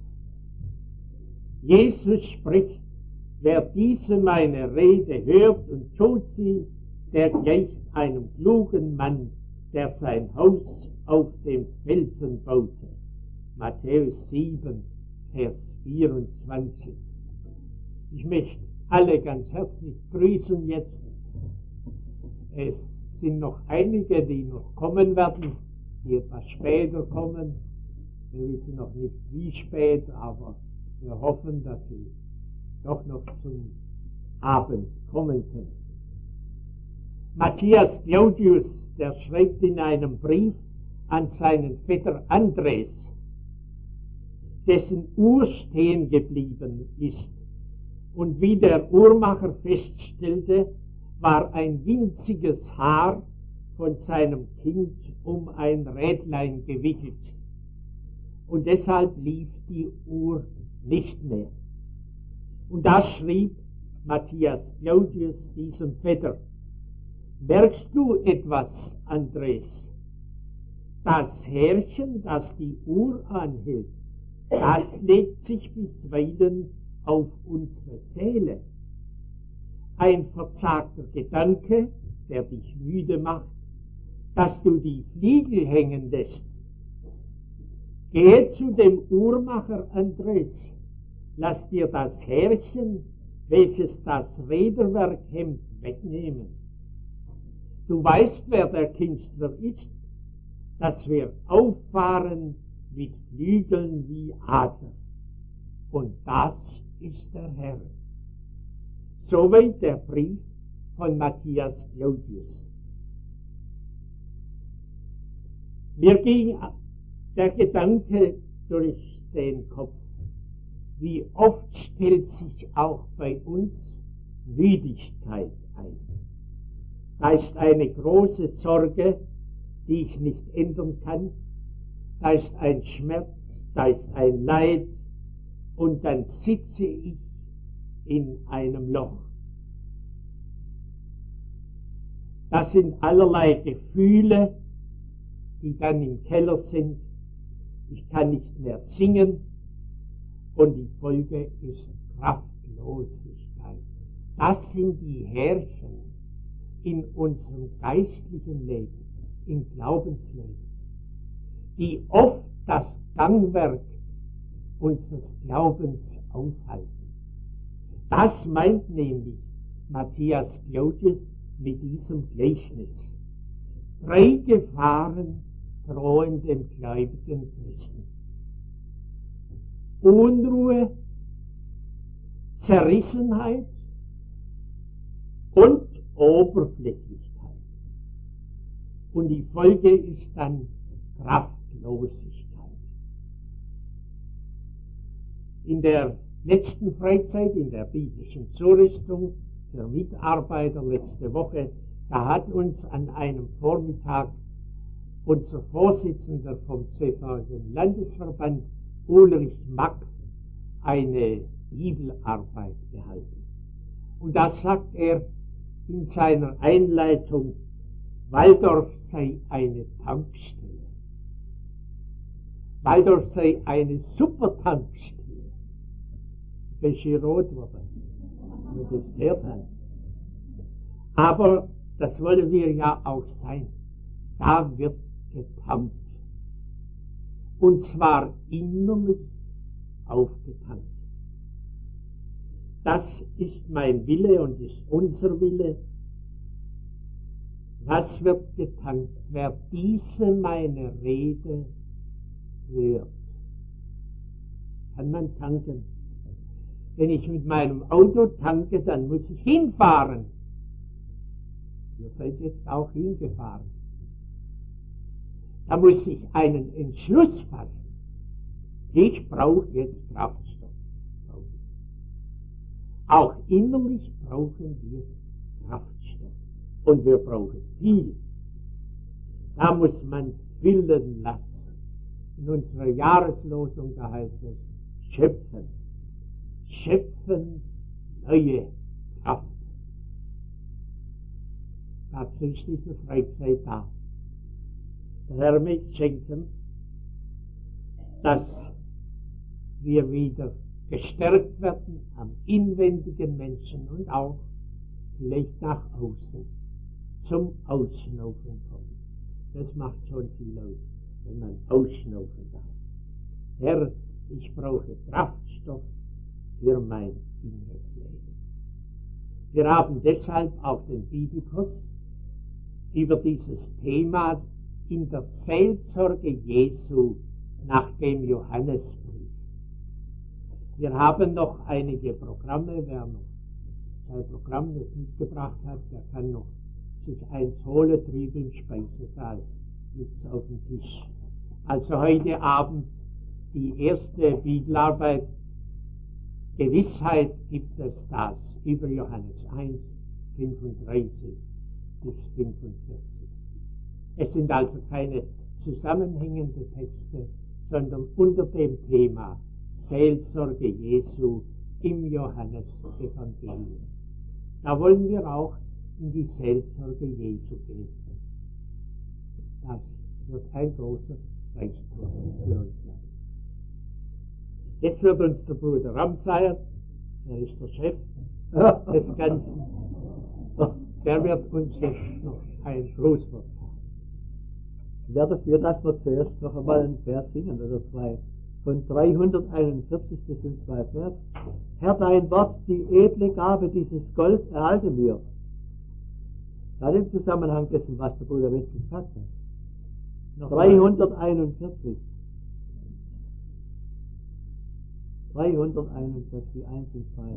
Jesus spricht, wer diese meine Rede hört und tut sie, der gleicht einem klugen Mann, der sein Haus auf dem Felsen baute. Matthäus sieben, Vers vierundzwanzig. Ich möchte alle ganz herzlich grüßen jetzt. Es sind noch einige, die noch kommen werden, die etwas später kommen. Wir wissen noch nicht, wie spät, aber wir hoffen, dass sie doch noch zum Abend kommen können. Matthias Claudius, der schreibt in einem Brief an seinen Vetter Andres, dessen Uhr stehen geblieben ist. Und wie der Uhrmacher feststellte, war ein winziges Haar von seinem Kind um ein Rädlein gewickelt. Und deshalb lief die Uhr nicht mehr. Und da schrieb Matthias Claudius diesem Vetter: Merkst du etwas, Andres? Das Härchen, das die Uhr anhält, das legt sich bisweilen auf unsere Seele. Ein verzagter Gedanke, der dich müde macht, dass du die Fliegel hängen lässt. Gehe zu dem Uhrmacher Andres, lass dir das Härchen, welches das Räderwerk hemmt, wegnehmen. Du weißt, wer der Künstler ist, dass wir auffahren mit Flügeln wie Adler. Und das ist der Herr. Soweit der Brief von Matthias Claudius. Mir ging der Gedanke durch den Kopf, wie oft stellt sich auch bei uns Müdigkeit ein. Da ist eine große Sorge, die ich nicht ändern kann. Da ist ein Schmerz, da ist ein Leid und dann sitze ich in einem Loch. Das sind allerlei Gefühle, die dann im Keller sind. Ich kann nicht mehr singen und die Folge ist Kraftlosigkeit. Das sind die Härchen in unserem geistlichen Leben, im Glaubensleben, die oft das Gangwerk unseres Glaubens aufhalten. Das meint nämlich Matthias Claudius mit diesem Gleichnis. Drei Gefahren drohen dem gläubigen Christen: Unruhe, Zerrissenheit und Oberflächlichkeit. Und die Folge ist dann Kraftlosigkeit. In der letzten Freizeit, in der biblischen Zurüstung für Mitarbeiter letzte Woche, da hat uns an einem Vormittag unser Vorsitzender vom C V dem Landesverband, Ulrich Mack, eine Bibelarbeit gehalten. Und da sagt er in seiner Einleitung, Waldorf sei eine Tankstelle. Waldorf sei eine super Tankstelle. Welche rot wurde, wenn das gehört hat. Aber das wollen wir ja auch sein. Da wird getankt. Und zwar innerlich aufgetankt. Das ist mein Wille und ist unser Wille. Was wird getankt? Wer diese meine Rede hört. Kann man tanken? Wenn ich mit meinem Auto tanke, dann muss ich hinfahren. Ihr seid jetzt auch hingefahren. Da muss ich einen Entschluss fassen. Ich brauche jetzt Kraftstoff. Auch innerlich brauchen wir Kraftstoff. Und wir brauchen viel. Da muss man füllen lassen. In unserer Jahreslosung, da heißt es schöpfen. Schöpfen neue Kraft. Dazu ist diese Freizeit da. Der Herr möchte schenken, dass wir wieder gestärkt werden am inwendigen Menschen und auch vielleicht nach außen zum Ausschnaufen kommen. Das macht schon viel aus, wenn man ausschnaufen darf. Herr, ich brauche Kraftstoff für mein inneres Leben. Wir haben deshalb auch den Bibelkurs über dieses Thema in der Seelsorge Jesu nach dem Johannesbrief. Wir haben noch einige Programme. Wer noch sein Programm nicht mitgebracht hat, der kann noch sich eins holen, drüben im Speisesaal, liegt auf dem Tisch. Also heute Abend die erste Bibelarbeit. Gewissheit gibt es das über Johannes eins, fünfunddreißig bis fünfundvierzig. Es sind also keine zusammenhängenden Texte, sondern unter dem Thema Seelsorge Jesu im Johannesevangelium. Da wollen wir auch in die Seelsorge Jesu gehen. Das wird ein großer Reichtum für uns sein. Jetzt wird uns der Bruder Ramsayer, er ist der Chef des Ganzen, der wird uns jetzt noch ein Grußwort sagen. Ich wäre dafür, dass wir zuerst noch einmal einen Vers singen oder zwei. Von dreihunderteinundvierzig, das sind zwei Vers. Herr, dein Wort, die edle Gabe, dieses Gold, erhalte mir. Gerade im Zusammenhang dessen, was der Bruder Wenzel gesagt hat. Noch dreihunderteinundvierzig. dreihunderteinundvierzig, eins und zwei.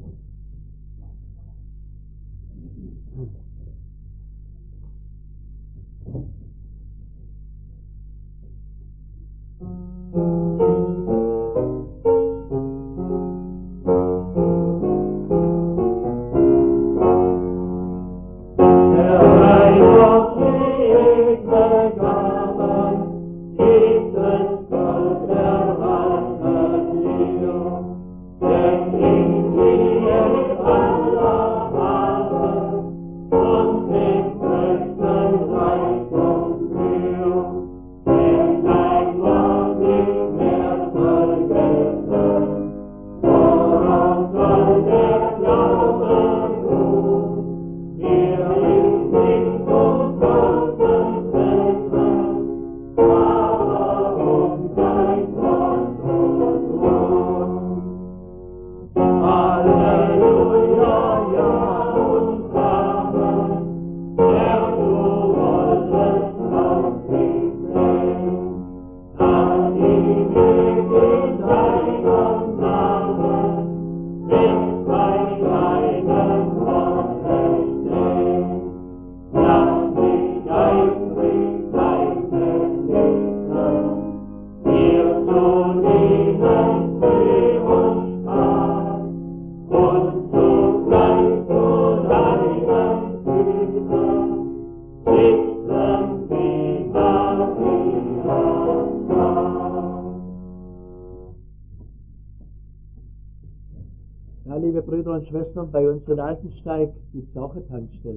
Ja, liebe Brüder und Schwestern, bei uns in Altensteig gibt es auch eine Tankstelle.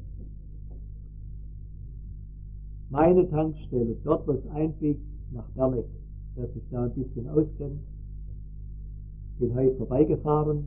Meine Tankstelle, dort wo es einbiegt nach Berneck, wer sich da ein bisschen auskennt, bin heute vorbeigefahren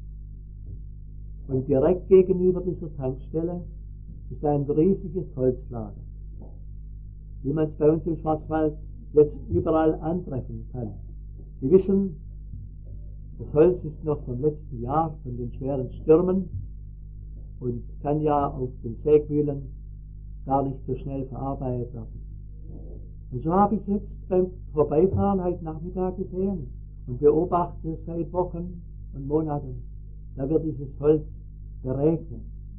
und direkt gegenüber dieser Tankstelle ist ein riesiges Holzlager, wie man es bei uns im Schwarzwald jetzt überall antreffen kann. Sie wissen, das Holz ist noch vom letzten Jahr, von den schweren Stürmen und kann ja auf den Sägmühlen gar nicht so schnell verarbeitet werden. Und so habe ich jetzt beim Vorbeifahren heute Nachmittag gesehen und beobachte seit Wochen und Monaten, da wird dieses Holz beregnet.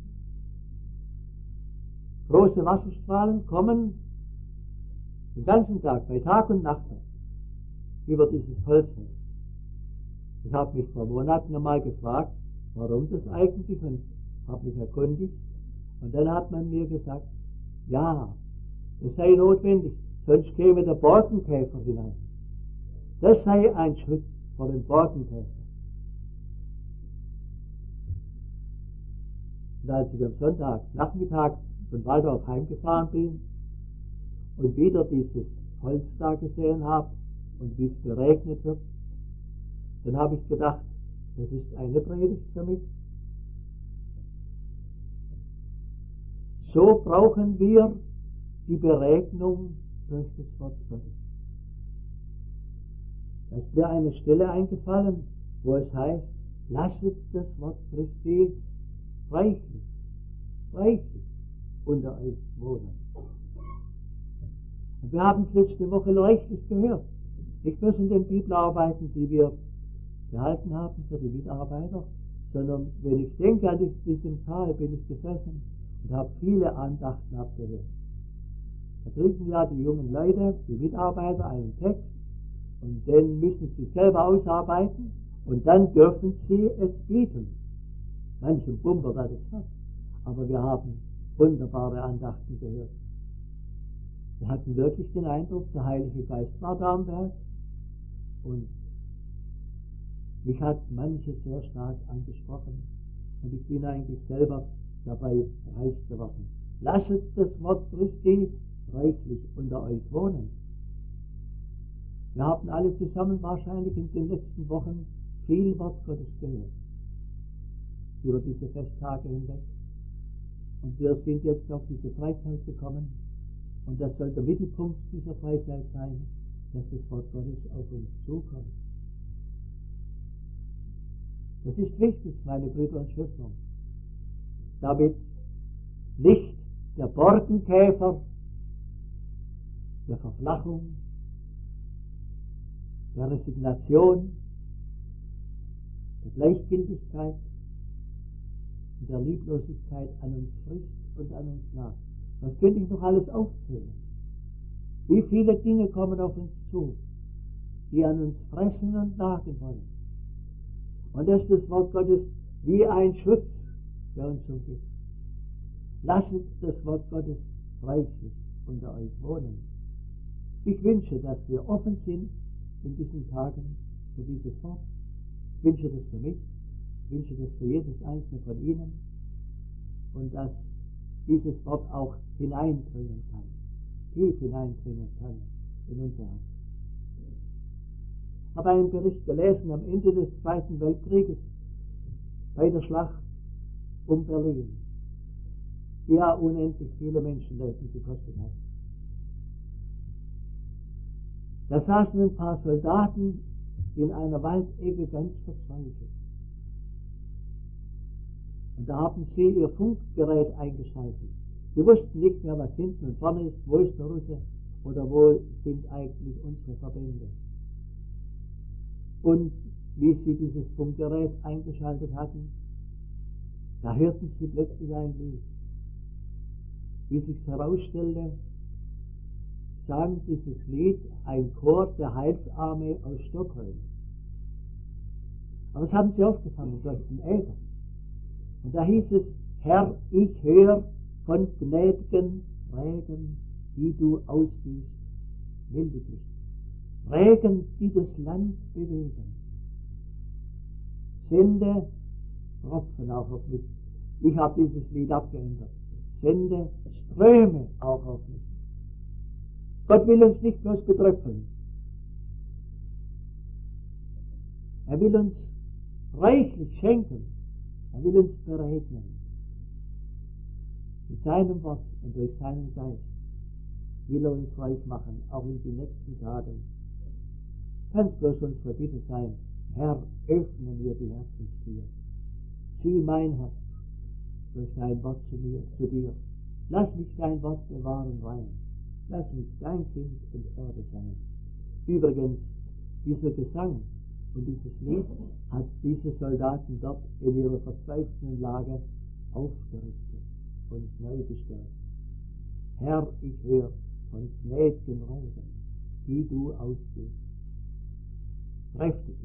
Große Wasserstrahlen kommen den ganzen Tag, bei Tag und Nacht, über dieses Holz hin. Ich habe mich vor Monaten einmal gefragt, warum das eigentlich, und habe mich erkundigt. Und dann hat man mir gesagt, ja, es sei notwendig, sonst käme der Borkenkäfer hinein. Das sei ein Schutz vor dem Borkenkäfer. Und als ich am Sonntag Nachmittag von Waldorf heimgefahren bin und wieder dieses Holz da gesehen habe und wie es beregnet wird, dann habe ich gedacht, das ist eine Predigt für mich. So brauchen wir die Beregnung durch das Wort Gottes. Da ist mir eine Stelle eingefallen, wo es heißt, lasset das Wort Christi reichlich, reichlich unter euch wohnen. Und wir haben es letzte Woche reichlich gehört. Nicht bloß in den Bibelarbeiten, die wir gehalten haben für die Mitarbeiter, sondern wenn ich denke an diesem Tal, bin ich gesessen und habe viele Andachten abgehört. Da kriegen ja die jungen Leute, die Mitarbeiter, einen Text und den müssen sie selber ausarbeiten und dann dürfen sie es bieten. Manchem bumpert das Herz, aber wir haben wunderbare Andachten gehört. Wir hatten wirklich den Eindruck, der Heilige Geist war da am Werk und mich hat manches sehr stark angesprochen und ich bin eigentlich selber dabei reich geworden. Lasset das Wort Christi reichlich unter euch wohnen. Wir haben alle zusammen wahrscheinlich in den letzten Wochen viel Wort Gottes gehört, über diese Festtage hinweg. Und wir sind jetzt auf diese Freizeit gekommen und das soll der Mittelpunkt dieser Freizeit sein, dass das Wort Gottes auf uns zukommt. Das ist wichtig, meine Brüder und Schwestern, damit nicht der Borkenkäfer der Verflachung, der Resignation, der Gleichgültigkeit und der Lieblosigkeit an uns frisst und an uns nach. Das könnte ich noch alles aufzählen. Wie viele Dinge kommen auf uns zu, die an uns fressen und nagen wollen. Und das ist das Wort Gottes wie ein Schutz, der uns umgibt. Lasset das Wort Gottes reichlich unter euch wohnen. Ich wünsche, dass wir offen sind in diesen Tagen für dieses Wort. Ich wünsche das für mich, ich wünsche das für jedes einzelne von Ihnen und dass dieses Wort auch hineindringen kann, tief hineindringen kann in unser Herz. Ich habe einen Bericht gelesen am Ende des Zweiten Weltkrieges bei der Schlacht um Berlin, die ja unendlich viele Menschenleben gekostet hat. Da saßen ein paar Soldaten in einer Waldecke ganz verzweifelt. Und da haben sie ihr Funkgerät eingeschaltet. Sie wussten nicht mehr, was hinten und vorne ist, wo ist der Russe oder wo sind eigentlich unsere Verbände. Und wie sie dieses Funkgerät eingeschaltet hatten, da hörten sie plötzlich ein Lied. Wie sich herausstellte, sang dieses Lied ein Chor der Heilsarmee aus Stockholm. Aber das haben sie aufgefangen durch den Äther. Und da hieß es, Herr, ich höre von gnädigen Regen, die du ausgießt, mildiglich. Regen, die das Land bewegen. Sende Tropfen auch auf mich. Ich habe dieses Lied abgeändert. Sende Ströme auch auf mich. Gott will uns nicht bloß betröpfeln. Er will uns reichlich schenken. Er will uns beregnen. Mit seinem Wort und durch seinen Geist will er uns reich machen, auch in den nächsten Tagen. Kann es bloß unsere Bitte sein, Herr, öffne mir die Herzenstür. Zieh mein Herz durch dein Wort zu mir, zu dir. Lass mich dein Wort bewahren rein. Lass mich dein Kind und Erbe sein. Übrigens, dieser Gesang und dieses Lied hat diese Soldaten dort in ihrer verzweifelten Lage aufgerichtet und neu gestärkt. Herr, ich höre von gnädigen Reden, die du ausgehst. Kräftig.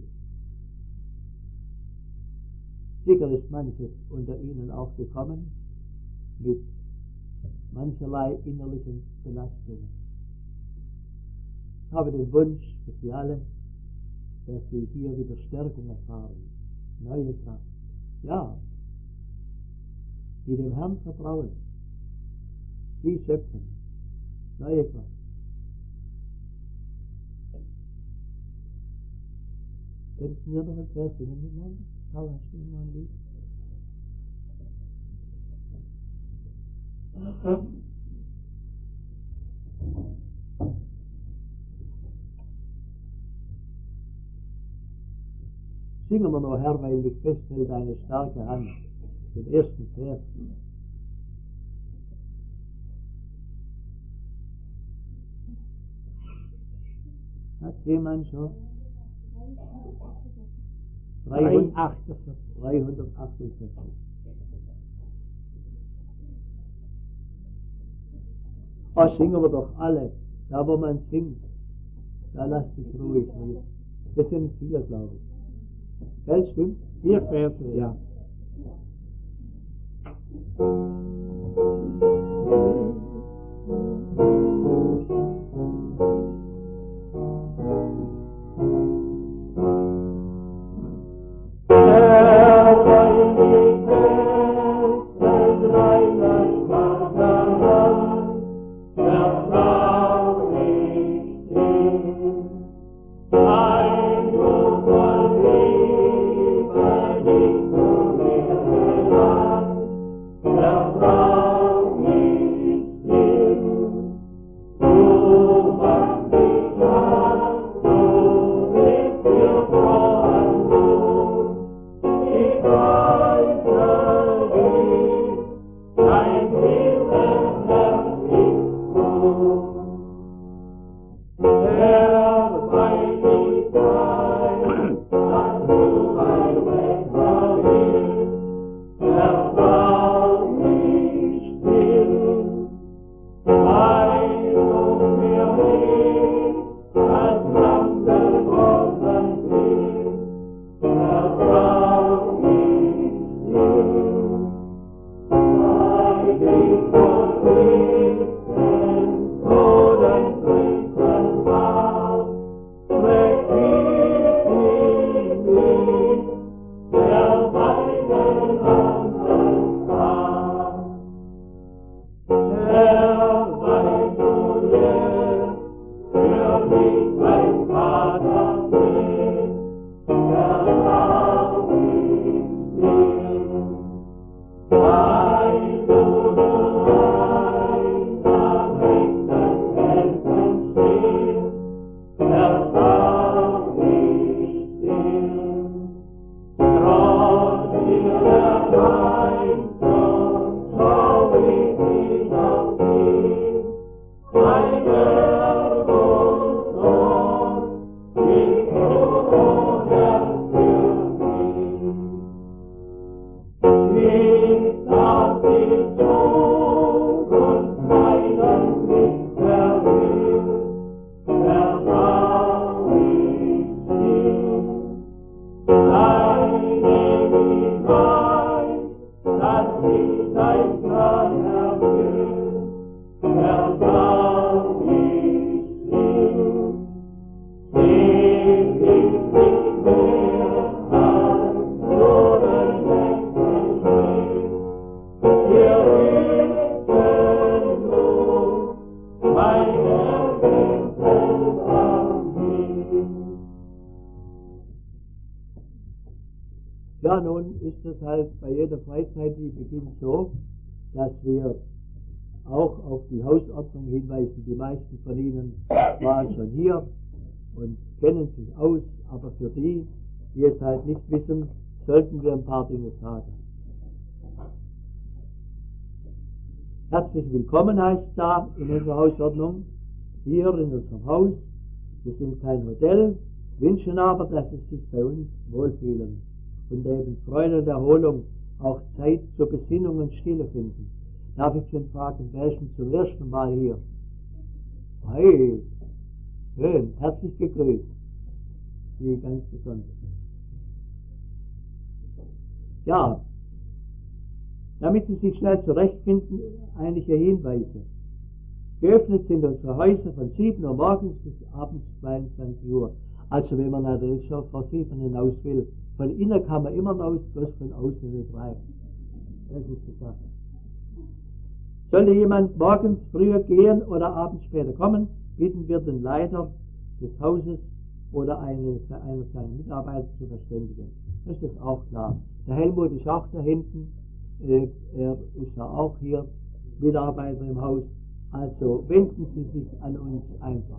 Sicher ist manches unter ihnen auch gekommen mit mancherlei innerlichen Belastungen. Ich habe den Wunsch für Sie alle, dass Sie hier wieder Stärkung erfahren, neue Kraft. Ja, die dem Herrn vertrauen, die schöpfen neue Kraft. Könnten wir noch ein Vers singen miteinander? Karl, hast du noch ein Lied? Singen wir noch, Herr, weil mich festhält deine starke Hand. Den ersten Vers. Hat jemand schon? dreihundertachtundvierzig. dreihundertachtundvierzig. Oh, singen wir doch alle. Da, wo man singt, da lass dich ruhig nieder. Das sind viele, glaube ich. Gell, stimmt? Vier Verse, ja. Yeah. Ja, nun ist es halt bei jeder Freizeit, die beginnt so, dass wir auch auf die Hausordnung hinweisen. Die meisten von Ihnen waren schon hier und kennen sich aus, aber für die, die es halt nicht wissen, sollten wir ein paar Dinge sagen. Herzlich willkommen heißt da in unserer Hausordnung, hier in unserem Haus. Wir sind kein Hotel, wünschen aber, dass Sie sich bei uns wohlfühlen und neben Freude und Erholung auch Zeit zur Besinnung und Stille finden. Darf ich schon fragen, wer ist denn zum ersten Mal hier? Hey, schön, herzlich gegrüßt. Sie ganz besonders. Ja, damit Sie sich schnell zurechtfinden, einige Hinweise. Geöffnet sind unsere Häuser von sieben Uhr morgens bis abends zweiundzwanzig Uhr. Also wenn man natürlich schon vor sieben hinaus will. Von innen kann man immer raus, bloß von außen nicht rein. Das ist die Sache. Sollte jemand morgens früher gehen oder abends später kommen, bitten wir den Leiter des Hauses oder eine, einer seiner Mitarbeiter zu verständigen. Das ist auch klar. Der Helmut ist auch da hinten. Äh, er ist ja auch hier Mitarbeiter im Haus. Also wenden Sie sich an uns einfach.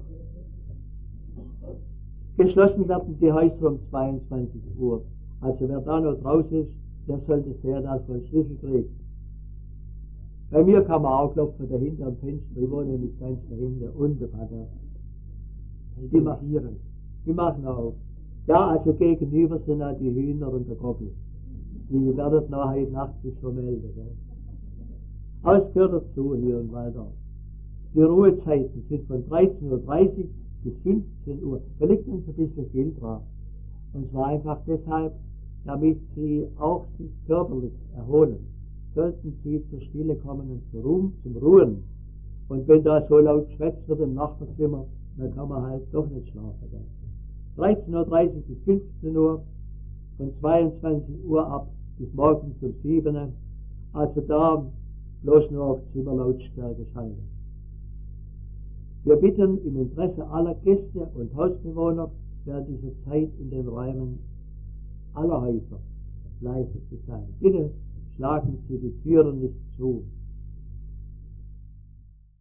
Geschlossen werden die Häuser um zweiundzwanzig Uhr. Also wer da noch draußen ist, der sollte sehen, dass er einen Schlüssel kriegt. Bei mir kann man auch klopfen dahinter am Fenster. Ich wohne nämlich ganz dahinter, unten bei der. Die machen, die machen auch. Ja, also gegenüber sind auch die Hühner und der Gockel. Die werden nachher Nacht sich vermelden. Gell? Aber es gehört dazu hier in Waldorf. Die Ruhezeiten sind von dreizehn Uhr dreißig bis fünfzehn Uhr. Da liegt uns ein bisschen viel dran. Und zwar einfach deshalb, damit Sie auch sich körperlich erholen. Sollten Sie zur Stille kommen und zur Ruhe, zum Ruhen. Und wenn da so laut geschwätzt wird im Nachbarzimmer, dann kann man halt doch nicht schlafen. Gell? dreizehn Uhr dreißig bis fünfzehn Uhr, von zweiundzwanzig Uhr ab bis morgens um sieben Uhr. Also da bloß nur auf Zimmerlautstärke schalten. Wir bitten im Interesse aller Gäste und Hausbewohner während dieser Zeit in den Räumen aller Häuser leise zu sein. Bitte schlagen Sie die Türen nicht zu.